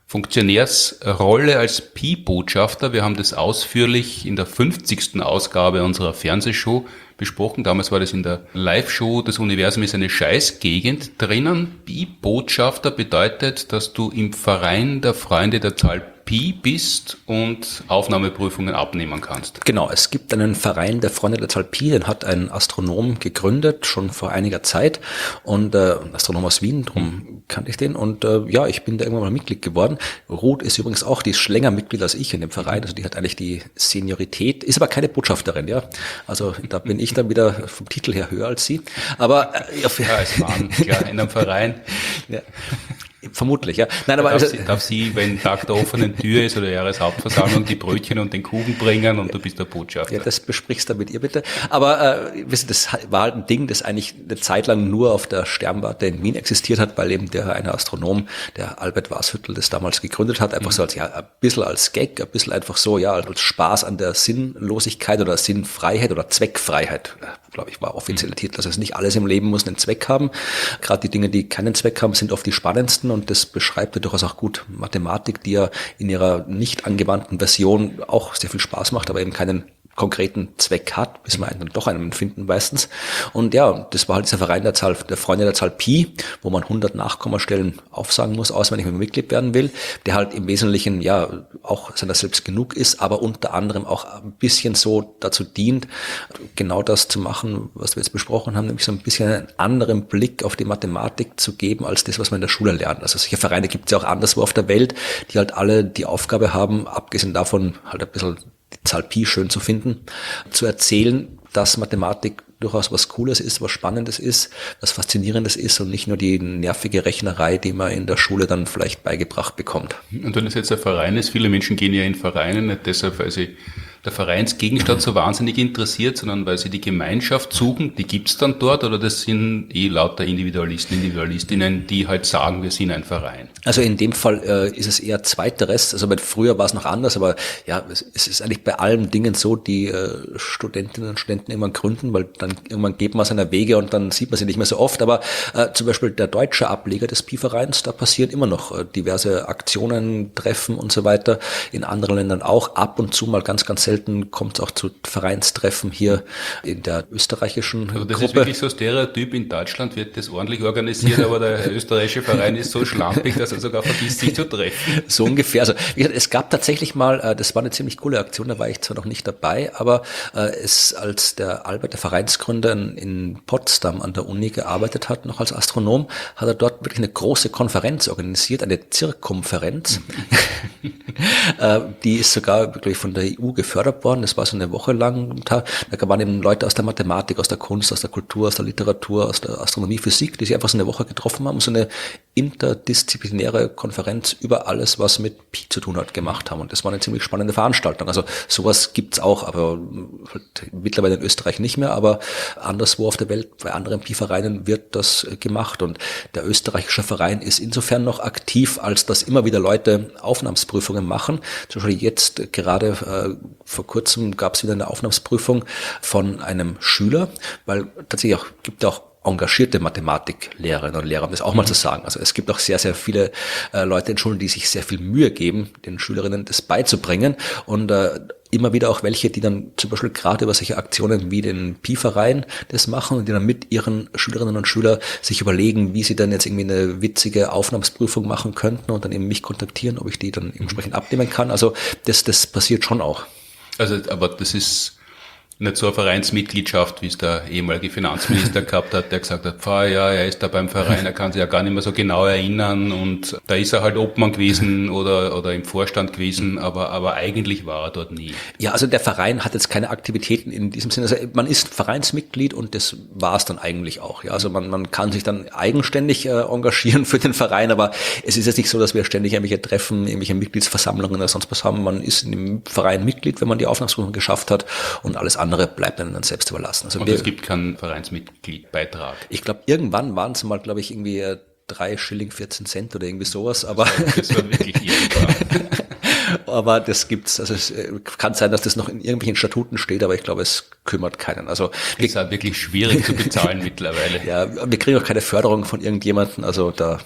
Funktionärsrolle als Pi-Botschafter. Wir haben das ausführlich in der fünfzigsten Ausgabe unserer Fernsehshow besprochen. Damals war das in der Live-Show Das Universum ist eine Scheißgegend drinnen. Pi-Botschafter bedeutet, dass du im Verein der Freunde der Zahl Pi bist und Aufnahmeprüfungen abnehmen kannst. Genau, es gibt einen Verein der Freunde der Zahl Pi, den hat ein Astronom gegründet, schon vor einiger Zeit, und äh, ein Astronom aus Wien, darum kannte ich den, und äh, ja, ich bin da irgendwann mal Mitglied geworden. Ruth ist übrigens auch, die ist länger Mitglied als ich in dem Verein, also die hat eigentlich die Seniorität, ist aber keine Botschafterin, ja, also da bin ich dann wieder vom Titel her höher als sie, aber äh, ja, als Mann, klar, in einem Verein. Ja. Vermutlich, ja. Nein, aber darf, also, sie, darf sie, wenn Tag der offenen Tür ist oder Jahreshauptversammlung, die Brötchen und den Kuchen bringen und du bist der Botschafter. Ja, das besprichst du mit ihr bitte. Aber äh, wisst ihr, das war halt ein Ding, das eigentlich eine Zeit lang nur auf der Sternwarte in Wien existiert hat, weil eben der eine Astronom, der Albert Washüttel, das damals gegründet hat, einfach mhm. so als, ja, ein bisschen als Gag, ein bisschen einfach so, ja, als Spaß an der Sinnlosigkeit oder Sinnfreiheit oder Zweckfreiheit, glaube ich, war offizieller mhm. Titel. Also nicht alles im Leben muss einen Zweck haben. Gerade die Dinge, die keinen Zweck haben, sind oft die spannendsten. Und das beschreibt ja durchaus auch gut Mathematik, die ja in ihrer nicht angewandten Version auch sehr viel Spaß macht, aber eben keinen konkreten Zweck hat, bis man einen dann doch einen finden meistens. Und ja, das war halt dieser Verein der Zahl, der Freunde der Zahl Pi, wo man hundert Nachkommastellen aufsagen muss, auswendig, wenn man Mitglied werden will, der halt im Wesentlichen ja auch seiner selbst genug ist, aber unter anderem auch ein bisschen so dazu dient, genau das zu machen, was wir jetzt besprochen haben, nämlich so ein bisschen einen anderen Blick auf die Mathematik zu geben, als das, was man in der Schule lernt. Also solche Vereine gibt es ja auch anderswo auf der Welt, die halt alle die Aufgabe haben, abgesehen davon halt ein bisschen die Zahl Pi schön zu finden, zu erzählen, dass Mathematik durchaus was Cooles ist, was Spannendes ist, was Faszinierendes ist und nicht nur die nervige Rechnerei, die man in der Schule dann vielleicht beigebracht bekommt. Und wenn es jetzt ein Verein ist, viele Menschen gehen ja in Vereine nicht deshalb, weil sie der Vereinsgegenstand so wahnsinnig interessiert, sondern weil sie die Gemeinschaft suchen, die gibt's dann dort, oder das sind eh lauter Individualisten, Individualistinnen, die halt sagen, wir sind ein Verein? Also in dem Fall äh, ist es eher zweiteres. Also früher war es noch anders, aber ja, es, es ist eigentlich bei allen Dingen so, die äh, Studentinnen und Studenten irgendwann gründen, weil dann irgendwann geht man seiner Wege und dann sieht man sie nicht mehr so oft. Aber äh, zum Beispiel der deutsche Ableger des Pi-Vereins, da passieren immer noch äh, diverse Aktionen, Treffen und so weiter. In anderen Ländern auch. Ab und zu mal ganz, ganz selten kommt es auch zu Vereinstreffen hier in der österreichischen also das Gruppe. ist wirklich so ein Stereotyp. In Deutschland wird das ordentlich organisiert, aber der österreichische Verein ist so schlampig, dass er sogar vergisst, sich zu treffen. So ungefähr. Also wie gesagt, es gab tatsächlich mal, äh, das war eine ziemlich coole Aktion, da war ich zwar noch nicht dabei, aber äh, es, als der Albert, der Vereinsgründer, in, in Potsdam an der Uni gearbeitet hat, noch als Astronom, hat er dort wirklich eine große Konferenz organisiert, eine Zirkumferenz. äh, die ist sogar wirklich von der E U gefördert worden. Das war so eine Woche lang. Da waren eben Leute aus der Mathematik, aus der Kunst, aus der Kultur, aus der Literatur, aus der Astronomie, Physik, die sich einfach so eine Woche getroffen haben und so eine interdisziplinäre Konferenz über alles, was mit Pi zu tun hat, gemacht haben. Und das war eine ziemlich spannende Veranstaltung. Also sowas gibt's auch, aber halt mittlerweile in Österreich nicht mehr, aber anderswo auf der Welt, bei anderen Pi-Vereinen wird das gemacht. Und der österreichische Verein ist insofern noch aktiv, als dass immer wieder Leute Aufnahmsprüfungen machen. Zum Beispiel jetzt gerade äh, vor kurzem gab es wieder eine Aufnahmsprüfung von einem Schüler, weil tatsächlich auch gibt auch engagierte Mathematiklehrerinnen und Lehrer, um das auch mal zu sagen. Also es gibt auch sehr, sehr viele äh, Leute in Schulen, die sich sehr viel Mühe geben, den Schülerinnen das beizubringen, und äh, immer wieder auch welche, die dann zum Beispiel gerade über solche Aktionen wie den Pi-Verein das machen und die dann mit ihren Schülerinnen und Schülern sich überlegen, wie sie dann jetzt irgendwie eine witzige Aufnahmsprüfung machen könnten und dann eben mich kontaktieren, ob ich die dann entsprechend abnehmen kann. Also das, das passiert schon auch. Also, aber das ist nicht so eine Vereinsmitgliedschaft, wie es der ehemalige Finanzminister gehabt hat, der gesagt hat, pfah, ja, er ist da beim Verein, er kann sich ja gar nicht mehr so genau erinnern, und da ist er halt Obmann gewesen oder oder im Vorstand gewesen, aber aber eigentlich war er dort nie. Ja, also der Verein hat jetzt keine Aktivitäten in diesem Sinne. Also man ist Vereinsmitglied und das war es dann eigentlich auch. Ja, also man man kann sich dann eigenständig äh, engagieren für den Verein, aber es ist jetzt nicht so, dass wir ständig irgendwelche Treffen, irgendwelche Mitgliedsversammlungen oder sonst was haben. Man ist in dem Verein Mitglied, wenn man die Aufnahmsprüfung geschafft hat, und alles andere andere bleibt dann selbst überlassen. Also und wir, es gibt keinen Vereinsmitgliedbeitrag. Ich glaube, irgendwann waren es mal, glaube ich, irgendwie drei Schilling vierzehn Cent oder irgendwie sowas, aber das war wirklich irgendwann. Aber das gibt's, also es kann sein, dass das noch in irgendwelchen Statuten steht, aber ich glaube, es kümmert keinen. Also es ist halt wirklich schwierig zu bezahlen mittlerweile. Ja, wir kriegen auch keine Förderung von irgendjemandem, also da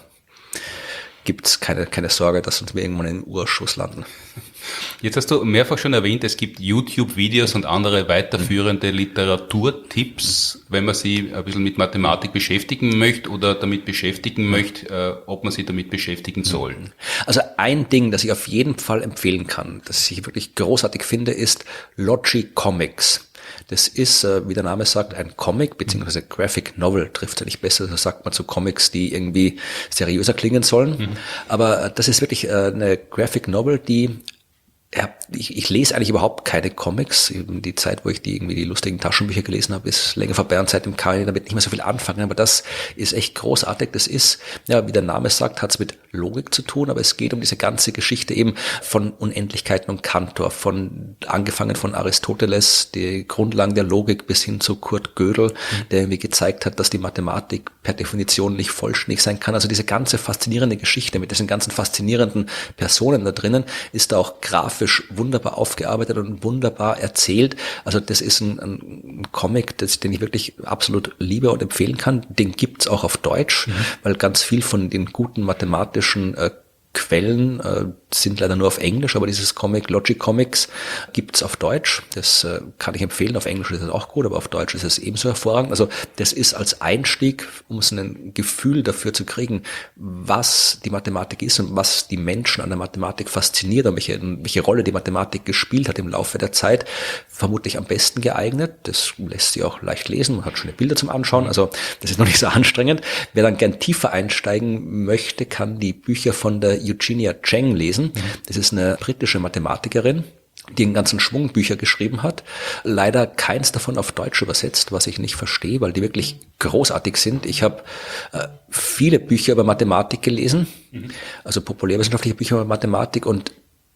gibt's keine keine Sorge, dass uns wir irgendwann im Urschuss landen. Jetzt hast du mehrfach schon erwähnt, es gibt YouTube-Videos und andere weiterführende Literaturtipps, wenn man sich ein bisschen mit Mathematik beschäftigen möchte oder damit beschäftigen möchte, äh, ob man sich damit beschäftigen soll. Also ein Ding, das ich auf jeden Fall empfehlen kann, das ich wirklich großartig finde, ist Logicomics. Das ist, wie der Name sagt, ein Comic, beziehungsweise Graphic Novel, trifft ja nicht besser, so sagt man zu Comics, die irgendwie seriöser klingen sollen. Mhm. Aber das ist wirklich eine Graphic Novel, die Ja, ich, ich lese eigentlich überhaupt keine Comics. Die Zeit, wo ich die irgendwie die lustigen Taschenbücher gelesen habe, ist länger vorbei, und seitdem kann ich damit nicht mehr so viel anfangen. Aber das ist echt großartig. Das ist, ja, wie der Name sagt, hat es mit Logik zu tun, aber es geht um diese ganze Geschichte eben von Unendlichkeiten und Cantor, von angefangen von Aristoteles, die Grundlagen der Logik, bis hin zu Kurt Gödel, mhm. der irgendwie gezeigt hat, dass die Mathematik per Definition nicht vollständig sein kann. Also diese ganze faszinierende Geschichte mit diesen ganzen faszinierenden Personen da drinnen ist da auch grafisch wunderbar aufgearbeitet und wunderbar erzählt. Also das ist ein, ein Comic, das, den ich wirklich absolut liebe und empfehlen kann. Den gibt's auch auf Deutsch, mhm. weil ganz viel von den guten mathematischen äh, Quellen äh, sind leider nur auf Englisch, aber dieses Comic, Logicomics, gibt's auf Deutsch. Das äh, kann ich empfehlen. Auf Englisch ist es auch gut, aber auf Deutsch ist es ebenso hervorragend. Also das ist als Einstieg, um so ein Gefühl dafür zu kriegen, was die Mathematik ist und was die Menschen an der Mathematik fasziniert und welche, welche Rolle die Mathematik gespielt hat im Laufe der Zeit, vermutlich am besten geeignet. Das lässt sich auch leicht lesen, man hat schöne Bilder zum Anschauen, also das ist noch nicht so anstrengend. Wer dann gern tiefer einsteigen möchte, kann die Bücher von der Eugenia Cheng lesen. Das ist eine britische Mathematikerin, die einen ganzen Schwung Bücher geschrieben hat. Leider keins davon auf Deutsch übersetzt, was ich nicht verstehe, weil die wirklich großartig sind. Ich habe äh, viele Bücher über Mathematik gelesen, mhm. also populärwissenschaftliche Bücher über Mathematik, und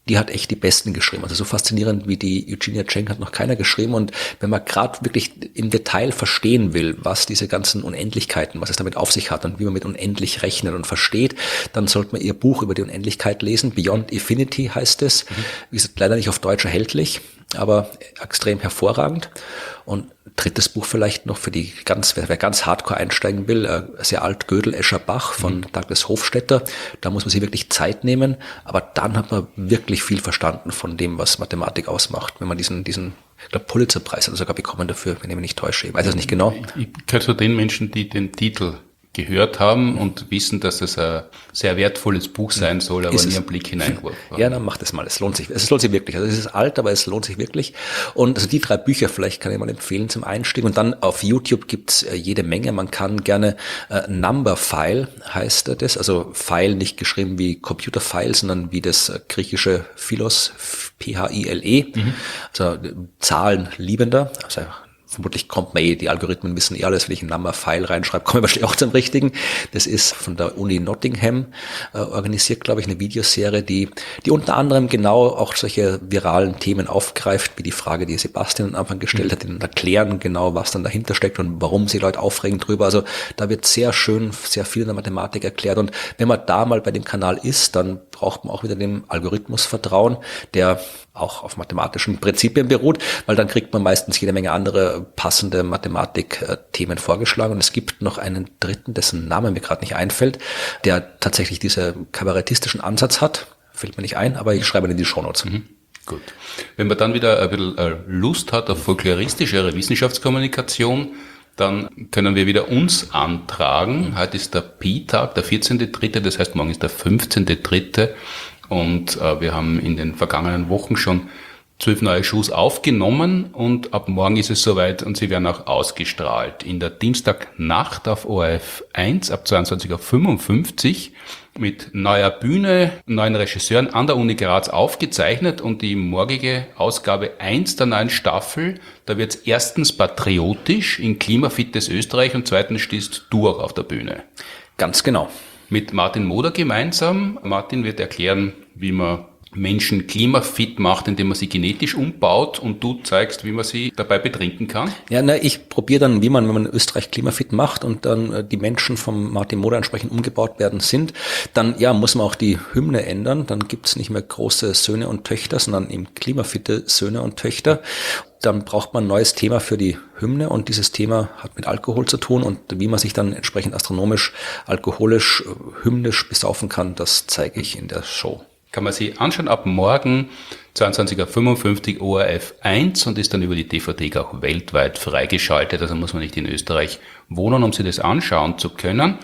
die hat echt die besten geschrieben. Also so faszinierend wie die Eugenia Cheng hat noch keiner geschrieben. Und wenn man gerade wirklich im Detail verstehen will, was diese ganzen Unendlichkeiten, was es damit auf sich hat und wie man mit unendlich rechnet und versteht, dann sollte man ihr Buch über die Unendlichkeit lesen. Beyond Infinity heißt es. Mhm. Wie gesagt, leider nicht auf Deutsch erhältlich, aber extrem hervorragend. Und drittes Buch vielleicht noch für die ganz, wer, wer ganz hardcore einsteigen will, äh, sehr alt, Gödel, Escher, Bach von mhm. Douglas Hofstetter. Da muss man sich wirklich Zeit nehmen, aber dann hat man wirklich viel verstanden von dem, was Mathematik ausmacht. Wenn man diesen, diesen, ich glaube, Pulitzerpreis hat er sogar bekommen dafür, wenn ich mich nicht täusche. Ich weiß es nicht genau. Ich, ich gehöre zu den Menschen, die den Titel gehört haben und wissen, dass es ein sehr wertvolles Buch sein soll, aber nie einen Blick hineingeworfen haben. Ja, dann macht es mal. Es lohnt sich. Es lohnt sich wirklich. Also es ist alt, aber es lohnt sich wirklich. Und also die drei Bücher vielleicht kann ich mal empfehlen zum Einstieg. Und dann auf YouTube gibt's äh, jede Menge. Man kann gerne äh, Numberphile heißt das. Also Phile nicht geschrieben wie Computerphile, sondern wie das äh, griechische Philos, P H I L E. Mhm. Also äh, Zahlenliebender. Also vermutlich kommt man eh, die Algorithmen wissen eh alles, wenn ich einen Number-File reinschreibe, komme ich wahrscheinlich auch zum richtigen. Das ist von der Uni Nottingham äh, organisiert, glaube ich, eine Videoserie, die die unter anderem genau auch solche viralen Themen aufgreift, wie die Frage, die Sebastian am Anfang gestellt hat, und erklären genau, was dann dahinter steckt und warum sich Leute aufregen drüber. Also da wird sehr schön, sehr viel in der Mathematik erklärt. Und wenn man da mal bei dem Kanal ist, dann braucht man auch wieder dem Algorithmus vertrauen, der auch auf mathematischen Prinzipien beruht, weil dann kriegt man meistens jede Menge andere passende Mathematik-Themen vorgeschlagen. Und es gibt noch einen dritten, dessen Name mir gerade nicht einfällt, der tatsächlich diesen kabarettistischen Ansatz hat. Fällt mir nicht ein, aber ich schreibe ihn in die Shownotes. Mhm. Gut. Wenn man dann wieder ein bisschen Lust hat auf folkloristischere Wissenschaftskommunikation, dann können wir wieder uns antragen. Mhm. Heute ist der Pi-Tag, der vierzehnte dritte, das heißt morgen ist der fünfzehnte dritte Und äh, wir haben in den vergangenen Wochen schon zwölf neue Shows aufgenommen und ab morgen ist es soweit und sie werden auch ausgestrahlt. In der Dienstagnacht auf O R F eins ab zweiundzwanzig Uhr fünfundfünfzig mit neuer Bühne, neuen Regisseuren an der Uni Graz aufgezeichnet und die morgige Ausgabe eins der neuen Staffel, da wird es erstens patriotisch in klimafittes Österreich und zweitens stehst du auch auf der Bühne. Ganz genau. Mit Martin Moder gemeinsam. Martin wird erklären, wie man Menschen klimafit macht, indem man sie genetisch umbaut und du zeigst, wie man sie dabei betrinken kann. Ja, na, ich probiere dann, wie man, wenn man Österreich klimafit macht und dann äh, die Menschen vom Martin Moder entsprechend umgebaut werden sind, dann ja muss man auch die Hymne ändern. Dann gibt's nicht mehr große Söhne und Töchter, sondern eben klimafitte Söhne und Töchter. Dann braucht man ein neues Thema für die Hymne und dieses Thema hat mit Alkohol zu tun und wie man sich dann entsprechend astronomisch, alkoholisch, hymnisch besaufen kann, das zeige ich in der Show. Kann man sich anschauen ab morgen zweiundzwanzig Uhr fünfundfünfzig O R F eins und ist dann über die D V D auch weltweit freigeschaltet. Also muss man nicht in Österreich wohnen, um sich das anschauen zu können.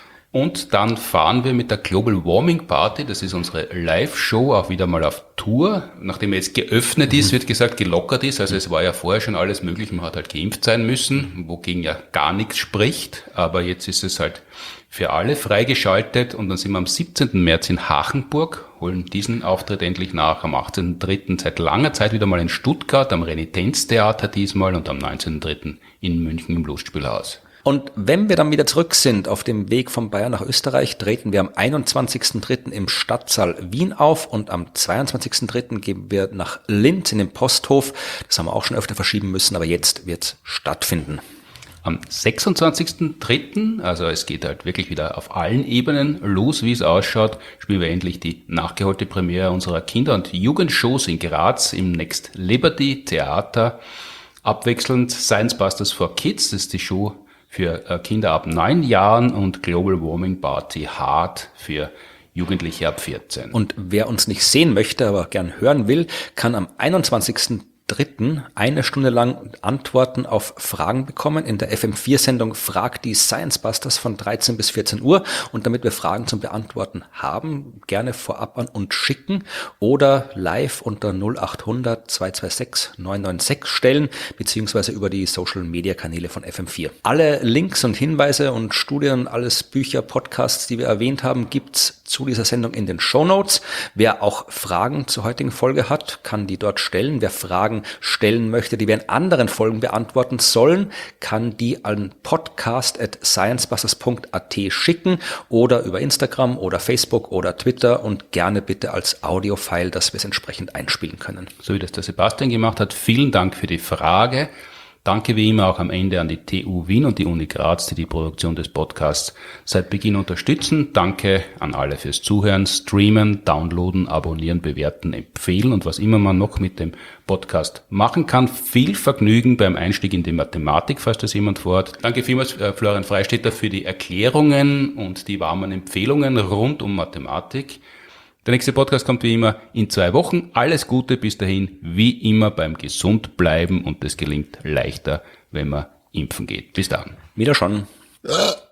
Und dann fahren wir mit der Global Warming Party, das ist unsere Live-Show, auch wieder mal auf Tour. Nachdem er jetzt geöffnet ist, wird gesagt, gelockert ist. Also es war ja vorher schon alles möglich, man hat halt geimpft sein müssen, wogegen ja gar nichts spricht. Aber jetzt ist es halt für alle freigeschaltet und dann sind wir am siebzehnten März in Hachenburg, holen diesen Auftritt endlich nach, am achtzehnten dritten seit langer Zeit wieder mal in Stuttgart, am Renitenztheater diesmal und am neunzehnten dritten in München im Lustspielhaus. Und wenn wir dann wieder zurück sind auf dem Weg von Bayern nach Österreich, treten wir am einundzwanzigsten dritten im Stadtsaal Wien auf und am zweiundzwanzigsten dritten gehen wir nach Linz in den Posthof. Das haben wir auch schon öfter verschieben müssen, aber jetzt wird's stattfinden. Am sechsundzwanzigsten dritten, also es geht halt wirklich wieder auf allen Ebenen los, wie es ausschaut, spielen wir endlich die nachgeholte Premiere unserer Kinder- und Jugendshows in Graz im Next Liberty Theater. Abwechselnd Science Busters for Kids, das ist die Show für Kinder ab neun Jahren und Global Warming Party Hard für Jugendliche ab vierzehn. Und wer uns nicht sehen möchte, aber gern hören will, kann am einundzwanzigsten dritten eine Stunde lang Antworten auf Fragen bekommen in der F M vier Sendung Frag die Science Busters von dreizehn bis vierzehn Uhr. Und damit wir Fragen zum Beantworten haben, gerne vorab an uns schicken oder live unter null achthundert zweihundertsechsundzwanzig neunhundertsechs stellen, beziehungsweise über die Social Media Kanäle von F M vier. Alle Links und Hinweise und Studien, alles Bücher, Podcasts, die wir erwähnt haben, gibt's zu dieser Sendung in den Shownotes. Wer auch Fragen zur heutigen Folge hat, kann die dort stellen. Wer Fragen Fragen stellen möchte, die wir in anderen Folgen beantworten sollen, kann die an podcast at sciencebusters punkt a t schicken oder über Instagram oder Facebook oder Twitter und gerne bitte als Audiofile, dass wir es entsprechend einspielen können. So wie das der Sebastian gemacht hat. Vielen Dank für die Frage. Danke wie immer auch am Ende an die T U Wien und die Uni Graz, die die Produktion des Podcasts seit Beginn unterstützen. Danke an alle fürs Zuhören, Streamen, Downloaden, Abonnieren, Bewerten, Empfehlen und was immer man noch mit dem Podcast machen kann. Viel Vergnügen beim Einstieg in die Mathematik, falls das jemand vorhat. Danke vielmals, äh, Florian Freistetter, für die Erklärungen und die warmen Empfehlungen rund um Mathematik. Der nächste Podcast kommt wie immer in zwei Wochen. Alles Gute bis dahin, wie immer beim gesund bleiben und das gelingt leichter, wenn man impfen geht. Bis dann. Wieder schon. Ja.